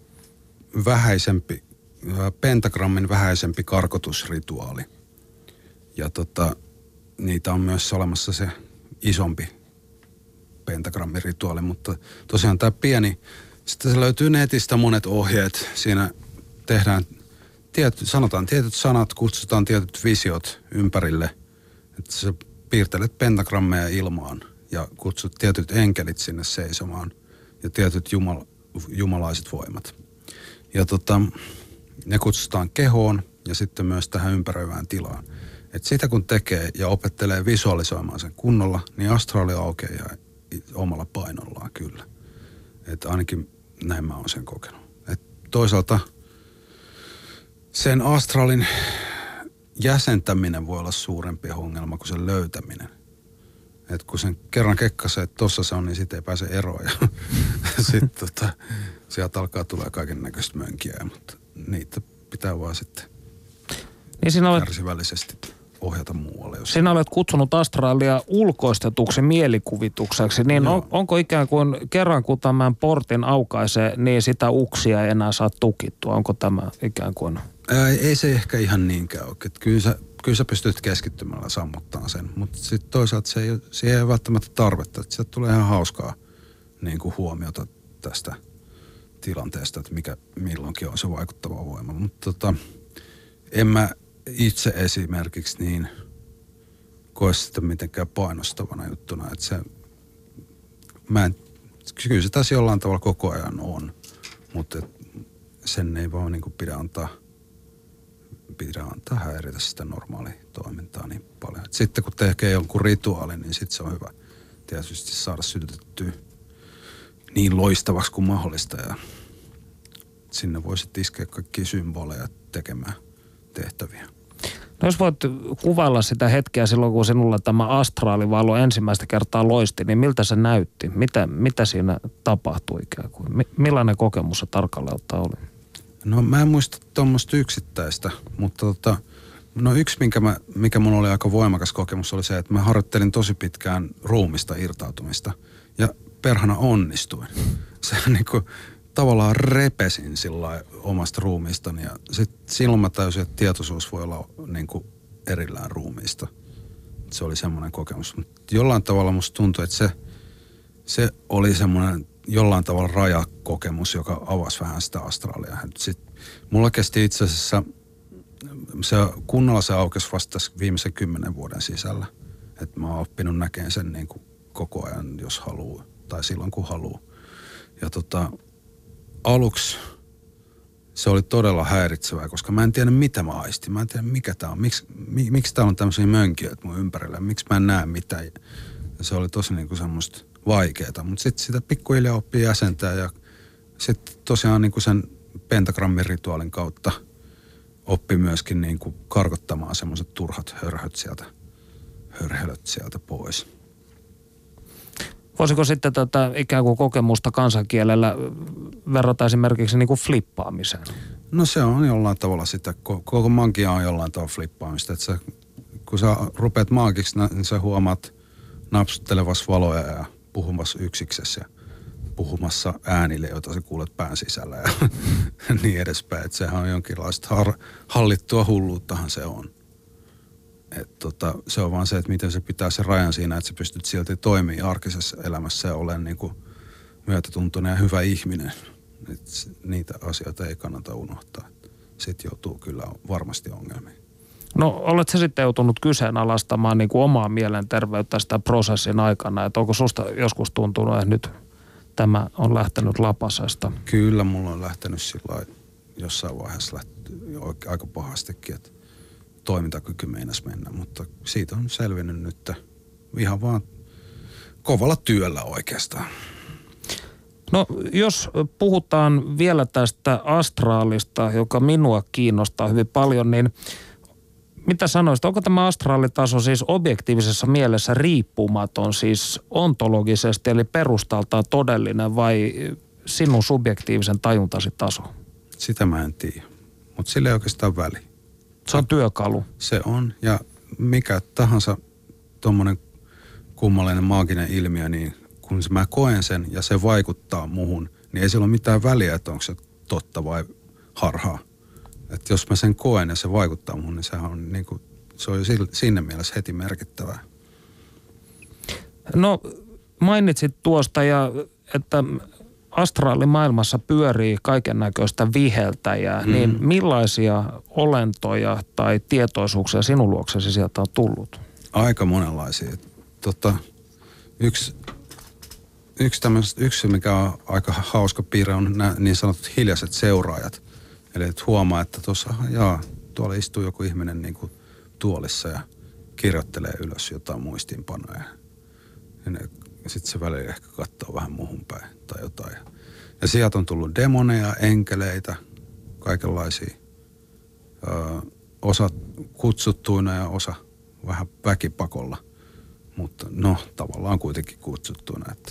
pentagrammin vähäisempi karkotusrituaali. Ja niitä on myös olemassa se isompi pentagrammin rituaali, mutta tosiaan tämä pieni, sitten se löytyy netistä monet ohjeet. Siinä tehdään sanotaan tietyt sanat, kutsutaan tietyt visiot ympärille. Että sä piirtelet pentagrammeja ilmaan ja kutsut tietyt enkelit sinne seisomaan ja tietyt jumalaiset voimat. Ja ne kutsutaan kehoon ja sitten myös tähän ympäröivään tilaan. Että sitä kun tekee ja opettelee visualisoimaan sen kunnolla, niin astraali aukeaa omalla painollaan kyllä. Että ainakin näin mä oon sen kokenut. Et toisaalta sen astraalin jäsentäminen voi olla suurempi ongelma kuin sen löytäminen. Että kun sen kerran kekkasee, että tossa se on, niin siitä ei pääse eroon. Ja sitten sieltä alkaa tulla kaiken näköistä mönkiä, mutta niitä pitää vaan sitten kärsivällisesti ohjata muualle. Sinä olet kutsunut astraalia ulkoistetuksi mielikuvitukseksi, niin onko ikään kuin kerran kun tämän portin aukaisee, niin sitä uksia ei enää saa tukittua? Onko tämä ikään kuin Ei se ehkä ihan niinkään ole. Kyllä sä pystyt keskittymällä sammuttamaan sen, mutta sitten toisaalta siihen ei ole välttämättä tarvetta. Että sieltä tulee ihan hauskaa niin kuin huomiota tästä tilanteesta, että mikä milloinkin on se vaikuttava voima. Mutta en mä itse esimerkiksi niin koe sitä mitenkään painostavana juttuna. Että kyllä se tässä jollain tavalla koko ajan on, mutta sen ei vaan niin kuin pidä antaa häiritä sitä normaalia toimintaa niin paljon. Et sitten kun tekee jonkun rituaalin, niin sitten se on hyvä tietysti saada sytytettyä niin loistavaksi kuin mahdollista. Ja sinne voi sitten iskeä kaikkia symboleja tekemään tehtäviä. No jos voit kuvailla sitä hetkeä silloin, kun sinulla tämä astraalivalo ensimmäistä kertaa loisti, niin miltä se näytti? Mitä siinä tapahtui ikään kuin? Millainen kokemus se tarkalleen ottaen oli? No mä en muista tuommoista yksittäistä, mutta yksi, mikä mulla oli aika voimakas kokemus, oli se, että mä harjoittelin tosi pitkään ruumista irtautumista ja perhana onnistuin. Se niinku tavallaan repesin sillä omasta ruumiistani ja silloin mä täysin, että tietoisuus voi olla niinku erillään ruumiista. Se oli semmoinen kokemus. Mutta jollain tavalla musta tuntui, että se oli semmoinen jollain tavalla rajakokemus, joka avasi vähän sitä astraalia. Mulla kesti itse asiassa, kunnolla se aukesi vasta viimeisen 10 vuoden sisällä. Että mä oon oppinut näkemään sen niin kuin koko ajan, jos haluaa, tai silloin kun haluaa. Ja aluksi se oli todella häiritsevää, koska mä en tiedä mitä mä aistin. Mä en tiedä mikä tää on, miksi täällä on tämmöisiä mönkijöitä mun ympärillä, miksi mä en näe mitään. Ja se oli tosi niin kuin semmoista vaikeeta, mutta sitten sitä pikkuhiljaa oppii jäsentää ja sitten tosiaan niin kuin sen pentagrammin rituaalin kautta oppi myöskin niin kuin karkottamaan semmoiset turhat hörhelöt sieltä pois. Voisiko sitten tätä ikään kuin kokemusta kansankielellä verrata esimerkiksi niin kuin flippaamiseen? No se on jollain tavalla sitä, koko magia on jollain tavalla flippaamista, että kun sä rupeat maagiksi, niin sä huomaat napsuttelevassa valoja ja puhumassa yksiksessä ja puhumassa äänille, joita sä kuulet pään sisällä ja niin edespäin. Että sehän on jonkinlaista hallittua hulluuttahan se on. Se on vaan se, että miten se pitää sen rajan siinä, että sä pystyt silti toimimaan arkisessa elämässä ja olemaan niin kuin myötätuntoinen ja hyvä ihminen. Et niitä asioita ei kannata unohtaa. Sitten joutuu kyllä varmasti ongelmiin. No olet sä sitten joutunut kyseenalaistamaan niin kuin omaa mielenterveyttä sitä prosessin aikana, että onko susta joskus tuntunut, että nyt tämä on lähtenyt lapasesta? Kyllä mulla on lähtenyt sillä jossain vaiheessa aika pahastikin, että toimintakyky meinasi mennä, mutta siitä on selvinnyt nyt ihan vaan kovalla työllä oikeastaan. No jos puhutaan vielä tästä astraalista, joka minua kiinnostaa hyvin paljon, niin mitä sanoisit, onko tämä astraalitaso siis objektiivisessa mielessä riippumaton, siis ontologisesti eli perustaltaan todellinen vai sinun subjektiivisen tajuntasi taso? Sitä mä en tiedä, mutta sillä ei oikeastaan väli. Se on työkalu. Se on, ja mikä tahansa tommonen kummallinen maaginen ilmiö, niin kun mä koen sen ja se vaikuttaa muhun, niin ei sillä ole mitään väliä, että onko se totta vai harhaa. Että jos mä sen koen ja se vaikuttaa muhun, niin sehän on niinku, se on jo siinä mielessä heti merkittävää. No mainitsit tuosta, että astraalimaailmassa pyörii kaiken näköistä viheltäjää, niin millaisia olentoja tai tietoisuuksia sinun luoksesi sieltä on tullut? Aika monenlaisia. Yksi mikä on aika hauska piirre, on nämä niin sanotut hiljaiset seuraajat. Eli että huomaa, että tuolla istuu joku ihminen niin kuin tuolissa ja kirjoittelee ylös jotain muistiinpanoja. Ja sitten se välillä ehkä katsoo vähän muuhun päin tai jotain. Ja sieltä on tullut demoneja, enkeleitä, kaikenlaisia. Osa kutsuttuina ja osa vähän väkipakolla. Mutta tavallaan kuitenkin kutsuttuina. Että,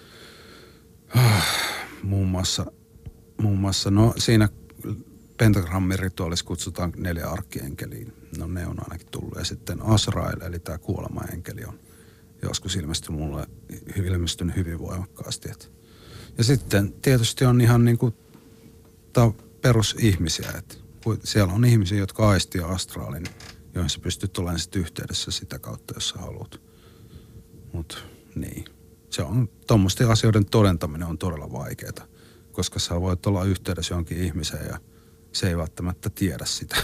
muun muassa siinä pentagrammin rituaalissa kutsutaan 4 arkkienkeliä. No ne on ainakin tullut. Ja sitten Azrael, eli tämä kuolemaenkeli on joskus ilmestynyt hyvin voimakkaasti. Ja sitten tietysti on ihan niin kuin perusihmisiä, että siellä on ihmisiä, jotka aistii astraalin, joihin sä pystyt olemaan sitten yhteydessä sitä kautta, jos sä haluat. Mutta niin, se on, tuommoisten asioiden todentaminen on todella vaikeaa, koska sä voit olla yhteydessä jonkin ihmiseen ja se ei välttämättä tiedä sitä.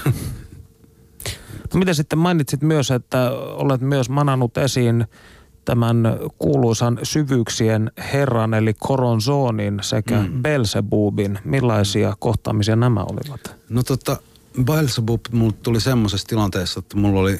No mitä sitten mainitsit myös, että olet myös manannut esiin tämän kuuluisan syvyyksien herran eli Coronzonin sekä Beelzebubin. Millaisia kohtaamisia nämä olivat? No Beelzebub mulle tuli semmoisessa tilanteessa, että mulla oli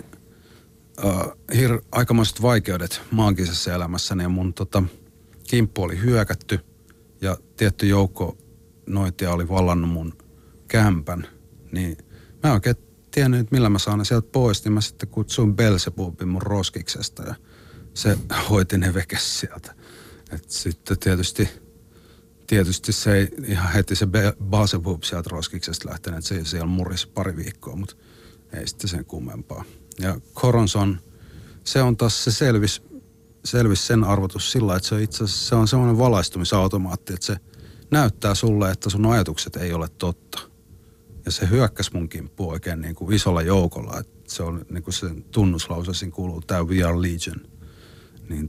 aikamoiset vaikeudet maagisessa elämässäni ja mun kimppu oli hyökätty ja tietty joukko noitia oli vallannut mun kämpän. Niin mä en oikein tiennyt, että millä mä saan ne sieltä pois, niin mä sitten kutsuin Beelzebubin mun roskiksesta ja se hoiti ne vekes sieltä. Et sitten tietysti se ei ihan heti se Beelzebub sieltä roskiksesta lähtenyt, että se siellä murisi pari viikkoa, mutta ei sitten sen kummempaa. Ja Coronzon, se on taas se selvisi sen arvotus sillä, että se on itse asiassa se on semmoinen valaistumisautomaatti, että se näyttää sulle, että sun ajatukset ei ole totta. Ja se hyökkäsi mun kimppuun oikein niin kuin isolla joukolla, että se on niin kuin sen tunnuslause, siinä kuuluu tää We Are Legion. Niin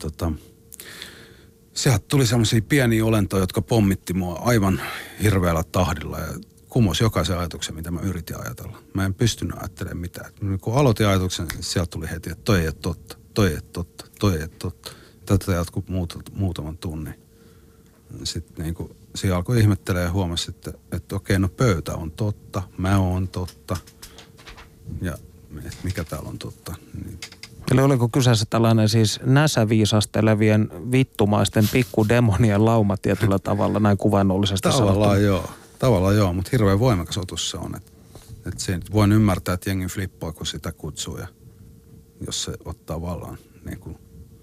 sieltä tuli semmoisia pieniä olentoja, jotka pommitti mua aivan hirveällä tahdilla ja kumosi jokaisen ajatuksen, mitä mä yritin ajatella. Mä en pystynyt ajattelemaan mitään. Kun aloitin ajatuksen, sieltä tuli heti, että toi ei ole totta, toi ei ole totta, toi ei ole totta. Tätä jatkui muutaman tunnin. Sitten niin kuin, siinä alkoi ihmettelemään ja huomasi, että okei, no pöytä on totta, mä oon totta ja mikä täällä on totta. Niin. Eli oliko kyseessä tällainen siis näsäviisastelevien vittumaisten pikkudemonien lauma tietyllä tavalla, näin kuvainnollisesti Tavallaan joo, mutta hirveän voimakas otus se on. Että voin ymmärtää, että jengi flippaa, kun sitä kutsuu ja jos se ottaa vallan. Niin kuin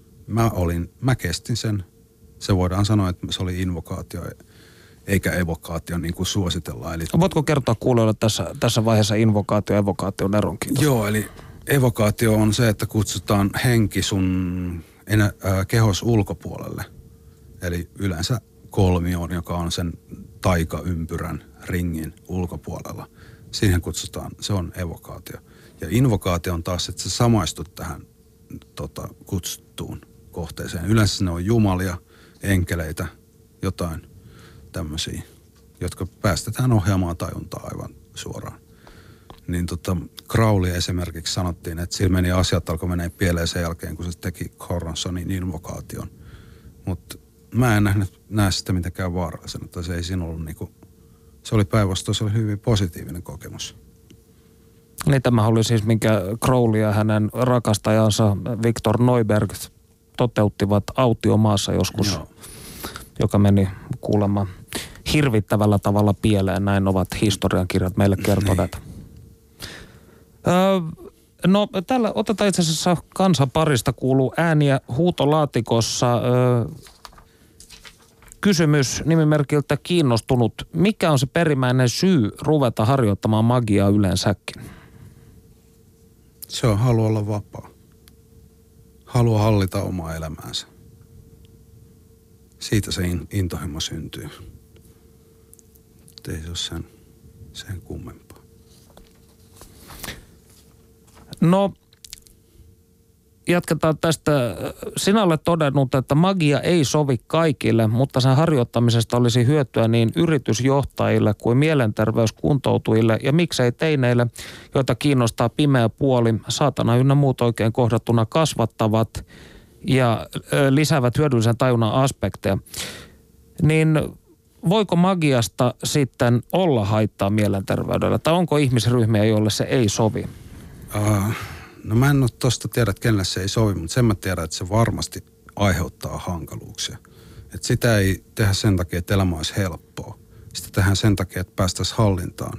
mä kestin sen. Se voidaan sanoa, että se oli invokaatio eikä evokaatio niin kuin suositellaan. Eli voitko kertoa kuulijoille tässä vaiheessa invokaatio ja evokaation eron? Joo, eli evokaatio on se, että kutsutaan henki sun kehos ulkopuolelle. Eli yleensä kolmioon, joka on sen taikaympyrän ringin ulkopuolella. Siihen kutsutaan, se on evokaatio. Ja invokaatio on taas, että sä samaistut tähän kutsuttuun kohteeseen. Yleensä ne on jumalia, enkeleitä, jotain tämmöisiä, jotka päästetään ohjaamaan tajuntaa aivan suoraan. Niin Crowley esimerkiksi sanottiin, että sillä meni asiat alkoi menee pieleen sen jälkeen, kun se teki Coronzonin invokaation. Mutta mä en näe sitä mitenkään vaarallisena, että se ei siinä ollut niinku, se oli päinvastoin, se oli hyvin positiivinen kokemus. Niin tämä oli siis, minkä Crowley ja hänen rakastajansa Victor Neuberg toteuttivat autiomaassa joskus, joka meni kuulemma hirvittävällä tavalla pieleen. Näin ovat historiankirjat meille kertoneet. No täällä otetaan itse asiassa kansanparista kuuluu ääniä huutolaatikossa. Kysymys nimimerkiltä kiinnostunut. Mikä on se perimmäinen syy ruveta harjoittamaan magiaa yleensäkin? Se on halu olla vapaa. Halu hallita omaa elämäänsä. Siitä se intohimo syntyy. Ei se ole sen kummempaa. No, jatketaan tästä. Sinä olet todennut, että magia ei sovi kaikille, mutta sen harjoittamisesta olisi hyötyä niin yritysjohtajille kuin mielenterveyskuntoutujille ja miksei teineille, joita kiinnostaa pimeä puoli, saatana ynnä muut oikein kohdattuna kasvattavat ja lisäävät hyödyllisen tajunnan aspekteja. Niin voiko magiasta sitten olla haittaa mielenterveydellä tai onko ihmisryhmiä, joille se ei sovi? No mä en ole tosta tiedä, että kenelle se ei sovi, mutta sen mä tiedän, että se varmasti aiheuttaa hankaluuksia. Että sitä ei tehdä sen takia, että elämä olisi helppoa. Sitä tehdään sen takia, että päästäisiin hallintaan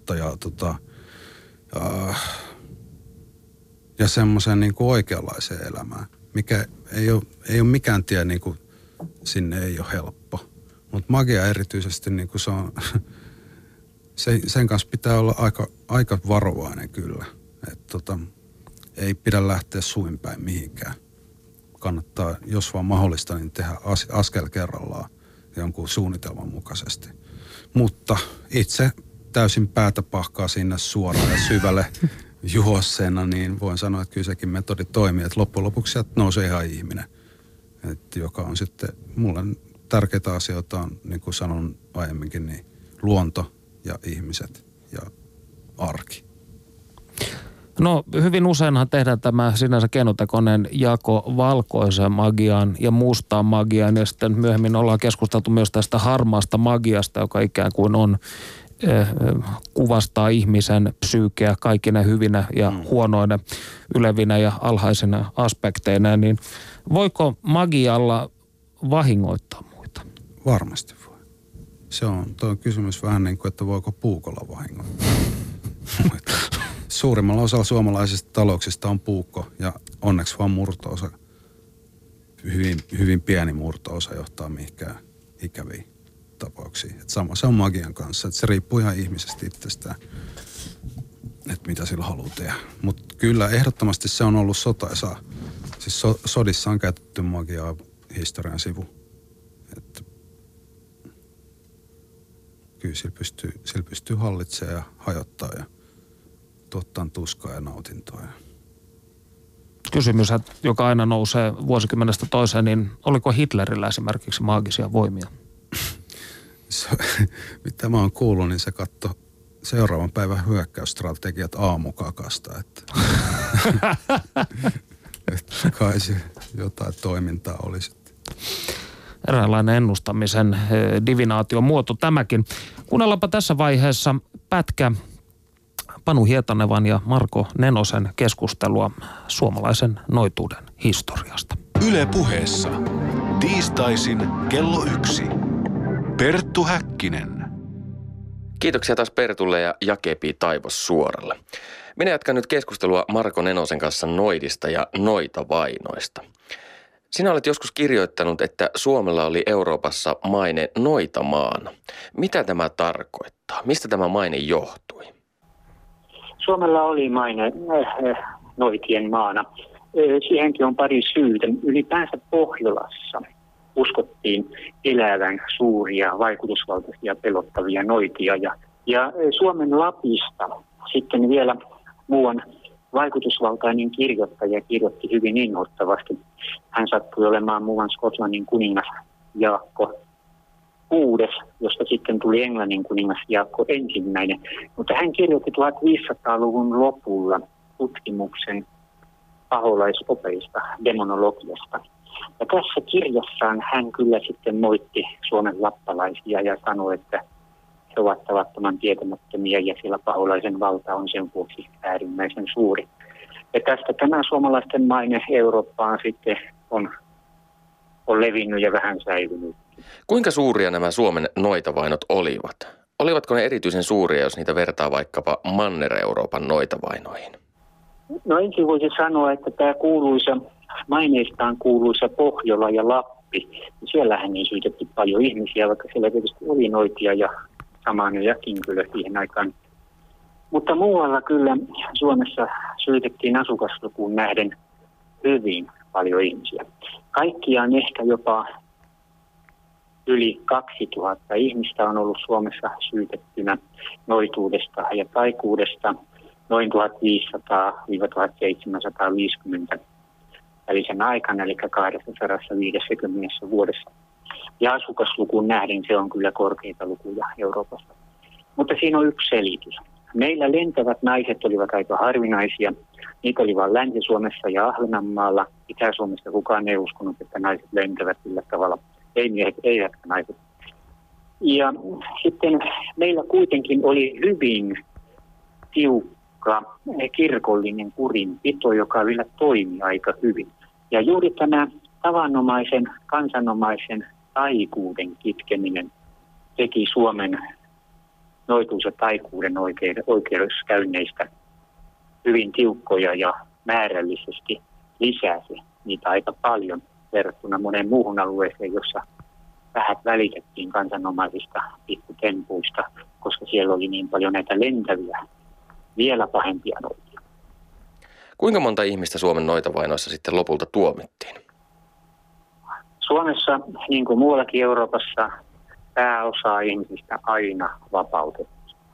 ja semmoiseen niin kuin oikeanlaiseen elämään, mikä ei ole mikään tie, niin kuin sinne ei ole helppo. Mutta magia erityisesti, niin kuin se on, sen kanssa pitää olla aika varovainen kyllä. Että ei pidä lähteä suin päin mihinkään. Kannattaa, jos vaan mahdollista, niin tehdä askel kerrallaan jonkun suunnitelman mukaisesti. Mutta itse täysin päätä pahkaa sinne suoraan ja syvälle juosseena, niin voin sanoa, että kyllä sekin metodi toimii. Että loppujen lopuksi sieltä nousee ihan ihminen, joka on sitten, mulle tärkeitä asioita on, niin kuin sanon aiemminkin, niin luonto ja ihmiset ja arki. No hyvin useinhan tehdään tämä sinänsä keinotekoinen jako valkoisen magian ja mustaan magian ja sitten myöhemmin ollaan keskusteltu myös tästä harmaasta magiasta, joka ikään kuin on kuvastaa ihmisen psyykeä kaikkina hyvinä ja huonoina ylevinä ja alhaisina aspekteina, niin voiko magialla vahingoittaa muita? Varmasti voi. Tuo on kysymys vähän niin kuin, että voiko puukolla vahingoittaa. Suurimmalla osalla suomalaisista talouksista on puukko ja onneksi vaan murto-osa, hyvin, hyvin pieni murto-osa johtaa mihinkään ikäviin tapauksiin. Et sama se on magian kanssa, että se riippuu ihan ihmisestä itsestään, että mitä sillä haluaa tehdä. Mutta kyllä ehdottomasti se on ollut sotaisaa. Siis sodissa on käytetty magiaa historian sivu. Et kyllä sillä pystyy hallitsemaan ja hajottaa ja tuottaa tuskaa ja nautintoa. Kysymys, joka aina nousee vuosikymmenestä toiseen, niin oliko Hitlerillä esimerkiksi maagisia voimia? Mitä mä oon kuullut, niin se katsoi seuraavan päivän hyökkäysstrategiat aamukakasta. Että kai se jotain toimintaa oli sitten. Eräänlainen ennustamisen divinaation muoto tämäkin. Kuunnellaanpa tässä vaiheessa pätkä Panu Hietanevan ja Marko Nenosen keskustelua suomalaisen noituuden historiasta. Yle Puheessa. Tiistaisin kello 1. Perttu Häkkinen. Kiitoksia taas Pertulle ja Jakepi Taivos Suoralle. Minä jatkan nyt keskustelua Marko Nenosen kanssa noidista ja noitavainoista. Sinä olet joskus kirjoittanut, että Suomella oli Euroopassa maine noitamaana. Mitä tämä tarkoittaa? Mistä tämä maine johtui? Suomella oli maine noitien maana. Siihenkin on pari syytä. Ylipäänsä Pohjolassa uskottiin elävän suuria, vaikutusvaltaisia, pelottavia noitia. Ja Suomen Lapista sitten vielä muuan vaikutusvaltainen kirjoittaja kirjoitti hyvin inhottavasti. Hän sattui olemaan muuan Skotlannin kuningas Jaakko VI, josta sitten tuli Englannin kuningas Jaakko I. Mutta hän kirjoitti 1500-luvun lopulla tutkimuksen paholaisopeista, demonologiasta. Ja tässä kirjassaan hän kyllä sitten moitti Suomen lappalaisia ja sanoi, että he ovat tavattoman tietämättömiä ja siellä paholaisen valta on sen vuoksi äärimmäisen suuri. Ja tästä tämä suomalaisten maine Eurooppaan sitten on levinnyt ja vähän säilynyt. Kuinka suuria nämä Suomen noitavainot olivat? Olivatko ne erityisen suuria, jos niitä vertaa vaikkapa Manner-Euroopan noitavainoihin? No ensin voisi sanoa, että tämä maineistaan kuuluisa Pohjola ja Lappi, siellähän ei syytetty paljon ihmisiä, vaikka siellä tietysti oli noitia ja samaanojakin kyllä siihen aikaan. Mutta muualla kyllä Suomessa syytettiin asukaslukuun nähden hyvin paljon ihmisiä. Kaikkiaan ehkä jopa yli 2000 ihmistä on ollut Suomessa syytettynä noituudesta ja taikuudesta noin 1500-1750 välisen aikana, eli 250 vuodessa. Ja asukaslukuun nähden se on kyllä korkeita lukuja Euroopassa. Mutta siinä on yksi selitys. Meillä lentävät naiset olivat aika harvinaisia. Niitä oli vain Länsi-Suomessa ja Ahvenanmaalla. Itä-Suomessa kukaan ei uskonut, että naiset lentävät sillä tavalla. Ei miehet, eivätkä naiset. Ja sitten meillä kuitenkin oli hyvin tiukka kirkollinen kurinpito, joka vielä toimi aika hyvin. Ja juuri tämä tavanomaisen, kansanomaisen taikuuden kitkeminen teki Suomen noituus- ja taikuuden oikeuskäynneistä hyvin tiukkoja ja määrällisesti lisäsi niitä aika paljon verrattuna moneen muuhun alueeseen, jossa vähät välitettiin kansanomaisista pikkutempuista, koska siellä oli niin paljon näitä lentäviä, vielä pahempia noitia. Kuinka monta ihmistä Suomen noitavainoissa sitten lopulta tuomittiin? Suomessa, niin kuin muuallakin Euroopassa, pääosa ihmisistä aina vapautettiin.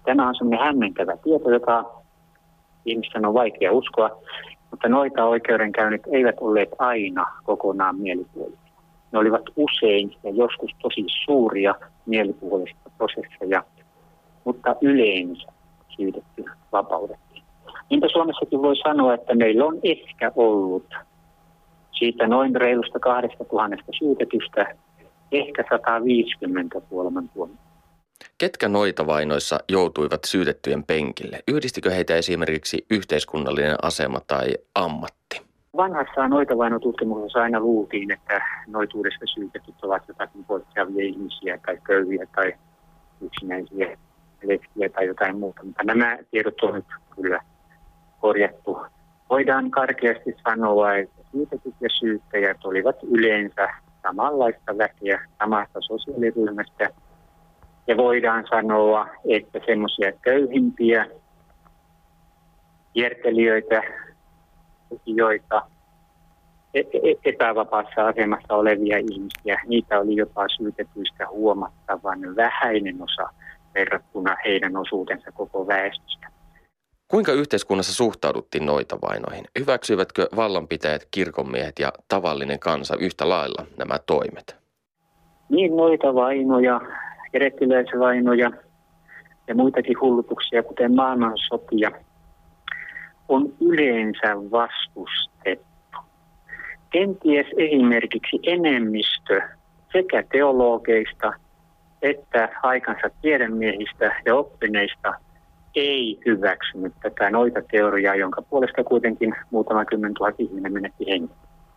Tämä on semmoinen hämmentävä tieto, joka ihmisten on vaikea uskoa, mutta noita oikeudenkäynnit eivät olleet aina kokonaan mielipuolisia. Ne olivat usein ja joskus tosi suuria mielipuolisia prosesseja, mutta yleensä syytetty vapautettiin. Niinpä Suomessakin voi sanoa, että meillä on ehkä ollut siitä noin reilusta 2000 syytetystä ehkä 150 kuolemantuomioita. Ketkä noitavainoissa joutuivat syytettyjen penkille? Yhdistikö heitä esimerkiksi yhteiskunnallinen asema tai ammatti? Vanhassa noitavainotutkimuksessa aina luultiin, että noituudesta syytetyt ovat jotakin poikkeavia ihmisiä tai köyhiä tai yksinäisiä lesbiä tai jotain muuta. Mutta nämä tiedot on nyt kyllä korjattu. Voidaan karkeasti sanoa, että syytetyt ja syyttäjät olivat yleensä samanlaista väkeä samasta sosiaaliryhmästä. Ja voidaan sanoa, että semmoisia köyhimpiä kiertelijöitä, joita epävapaassa asemassa olevia ihmisiä, niitä oli jopa syytetyistä huomattavan vähäinen osa verrattuna heidän osuutensa koko väestöstä. Kuinka yhteiskunnassa suhtauduttiin noitavainoihin? Hyväksyivätkö vallanpitäjät, kirkonmiehet ja tavallinen kansa yhtä lailla nämä toimet? Niin noitavainoja, kerettiläisvainoja ja muitakin hullutuksia, kuten maailmansotia, on yleensä vastustettu. Kenties esimerkiksi enemmistö sekä teologeista että aikansa tiedemiehistä ja oppineista ei hyväksynyt tätä noitateoriaa, jonka puolesta kuitenkin muutama 10 000 ihminen menetti hengen.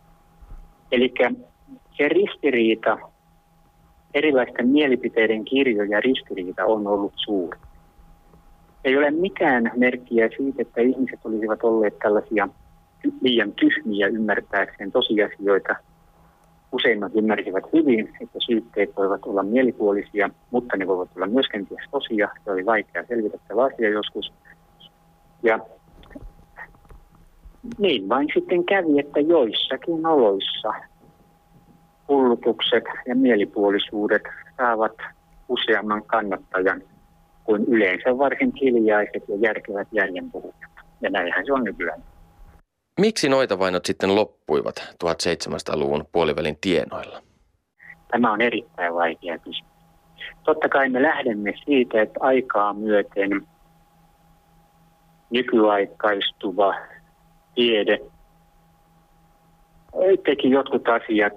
Eli se ristiriita, erilaisten mielipiteiden kirjo ja ristiriita on ollut suuri. Ei ole mitään merkkiä siitä, että ihmiset olisivat olleet tällaisia liian tyhmiä ymmärtääkseen tosiasioita. Useimmat ymmärsivät hyvin, että syytteet voivat olla mielipuolisia, mutta ne voivat olla myös kenties tosia. Se oli vaikea selvitettävä asia joskus. Ja niin vain sitten kävi, että joissakin oloissa hullutukset ja mielipuolisuudet saavat useamman kannattajan kuin yleensä varsin hiljaiset ja järkevät järjenpuhujat. Ja näinhän se on nykyään. Miksi noitavainot sitten loppuivat 1700-luvun puolivälin tienoilla? Tämä on erittäin vaikea kysymys. Totta kai me lähdemme siitä, että aikaa myöten nykyaikaistuva tiede teki jotkut asiat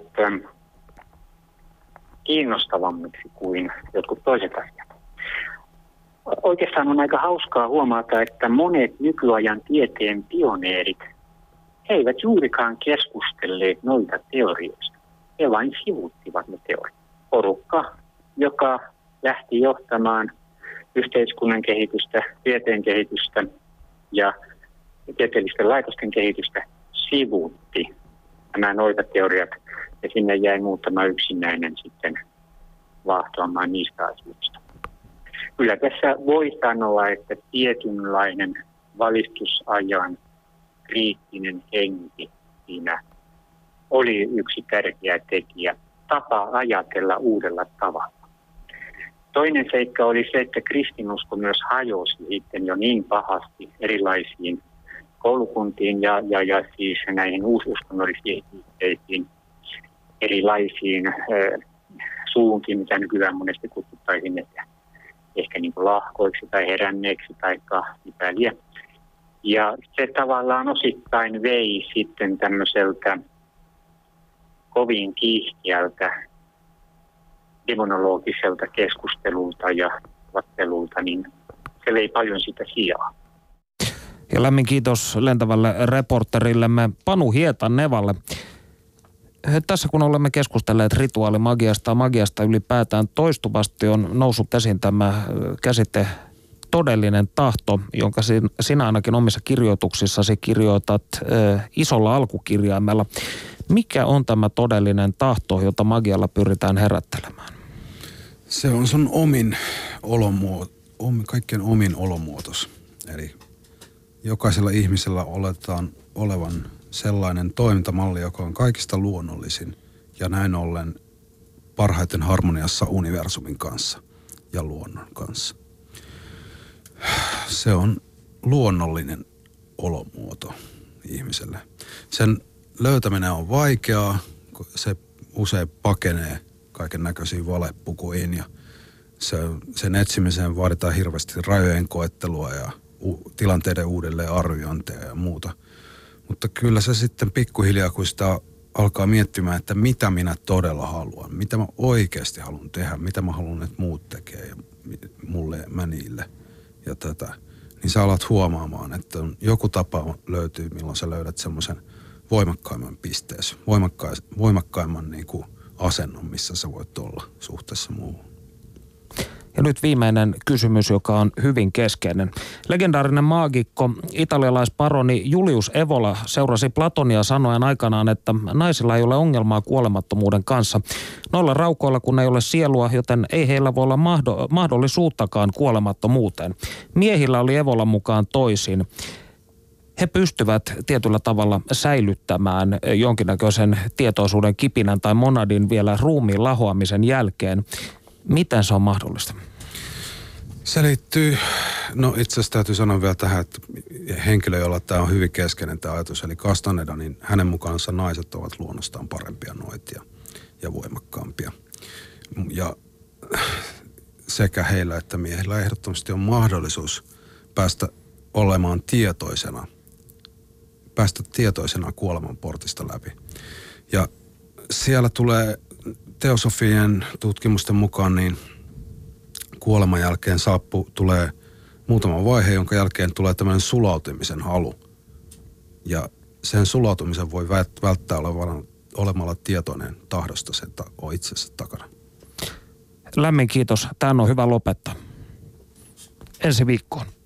kiinnostavammiksi kuin jotkut toiset asiat. Oikeastaan on aika hauskaa huomata, että monet nykyajan tieteen pioneerit he eivät juurikaan keskustelleet noita teorioista. He vain sivuttivat ne teoriat. Porukka, joka lähti johtamaan yhteiskunnan kehitystä, tieteen kehitystä ja tieteellisten laitosten kehitystä, sivuutti nämä noita teoriat. Ja sinne jäi muutama yksinäinen sitten vaahtoamaan niistä asioista. Kyllä tässä voi sanoa, että tietynlainen valistusajan kriittinen henki siinä oli yksi tärkeä tekijä, tapa ajatella uudella tavalla. Toinen seikka oli se, että kristinusko myös hajosi sitten jo niin pahasti erilaisiin koulukuntiin ja siis näihin uususkonnollisiin liikkeisiin, erilaisiin suuntiin, mitä nykyään monesti kutsuttaisiin ehkä niin kuin lahkoiksi tai heränneeksi tai mitä liian. Ja se tavallaan osittain vei sitten tämmöiseltä kovin kiihkeältä demonologiselta keskustelulta ja vattelulta, niin se vei paljon sitä sijaa. Ja lämmin kiitos lentävälle reporterillemme Panu Hietannevalle. Tässä kun olemme keskustelleet rituaalimagiasta ylipäätään toistuvasti on noussut esiin tämä käsite todellinen tahto, jonka sinä ainakin omissa kirjoituksissasi kirjoitat isolla alkukirjaimella. Mikä on tämä todellinen tahto, jota magialla pyritään herättelemään? Se on sun kaikkien omin olomuotos. Eli jokaisella ihmisellä oletetaan olevan sellainen toimintamalli, joka on kaikista luonnollisin ja näin ollen parhaiten harmoniassa universumin kanssa ja luonnon kanssa. se on luonnollinen olomuoto ihmiselle. Sen löytäminen on vaikeaa, se usein pakenee kaiken näköisiin valepukuihin ja sen etsimiseen vaaditaan hirveästi rajojen koettelua ja tilanteiden uudelleen arviointia ja muuta. Mutta kyllä se sitten pikkuhiljaa, kun sitä alkaa miettimään, että mitä minä todella haluan, mitä mä oikeasti haluan tehdä, mitä mä haluan, että muut tekee ja mulle ja mä niille ja niin sä alat huomaamaan, että joku tapa löytyy, milloin sä löydät semmoisen voimakkaimman pisteessä, voimakkaimman niin kuin asennon, missä sä voit olla suhteessa muuhun. Ja nyt viimeinen kysymys, joka on hyvin keskeinen. Legendaarinen maagikko, italialaisparoni Julius Evola seurasi Platonia sanoen aikanaan, että naisilla ei ole ongelmaa kuolemattomuuden kanssa. Noilla raukoilla, kun ei ole sielua, joten ei heillä voi olla mahdollisuuttakaan kuolemattomuuteen. Miehillä oli Evolan mukaan toisin. He pystyvät tietyllä tavalla säilyttämään jonkinnäköisen tietoisuuden kipinän tai monadin vielä ruumiin lahoamisen jälkeen. Miten se on mahdollista? Se liittyy, itse asiassa täytyy sanoa vielä tähän, että henkilö, jolla tämä on hyvin keskeinen tämä ajatus, eli Castaneda, niin hänen mukaansa naiset ovat luonnostaan parempia noitia ja voimakkaampia. Ja sekä heillä että miehillä ehdottomasti on mahdollisuus päästä olemaan tietoisena kuoleman portista läpi. Ja siellä tulee teosofien tutkimusten mukaan niin kuoleman jälkeen tulee muutama vaihe, jonka jälkeen tulee tämmöinen sulautumisen halu. Ja sen sulautumisen voi välttää olemalla tietoinen tahdosta sen on itsensä takana. Lämmin kiitos. Tämän on hyvä lopettaa. Ensi viikkoon.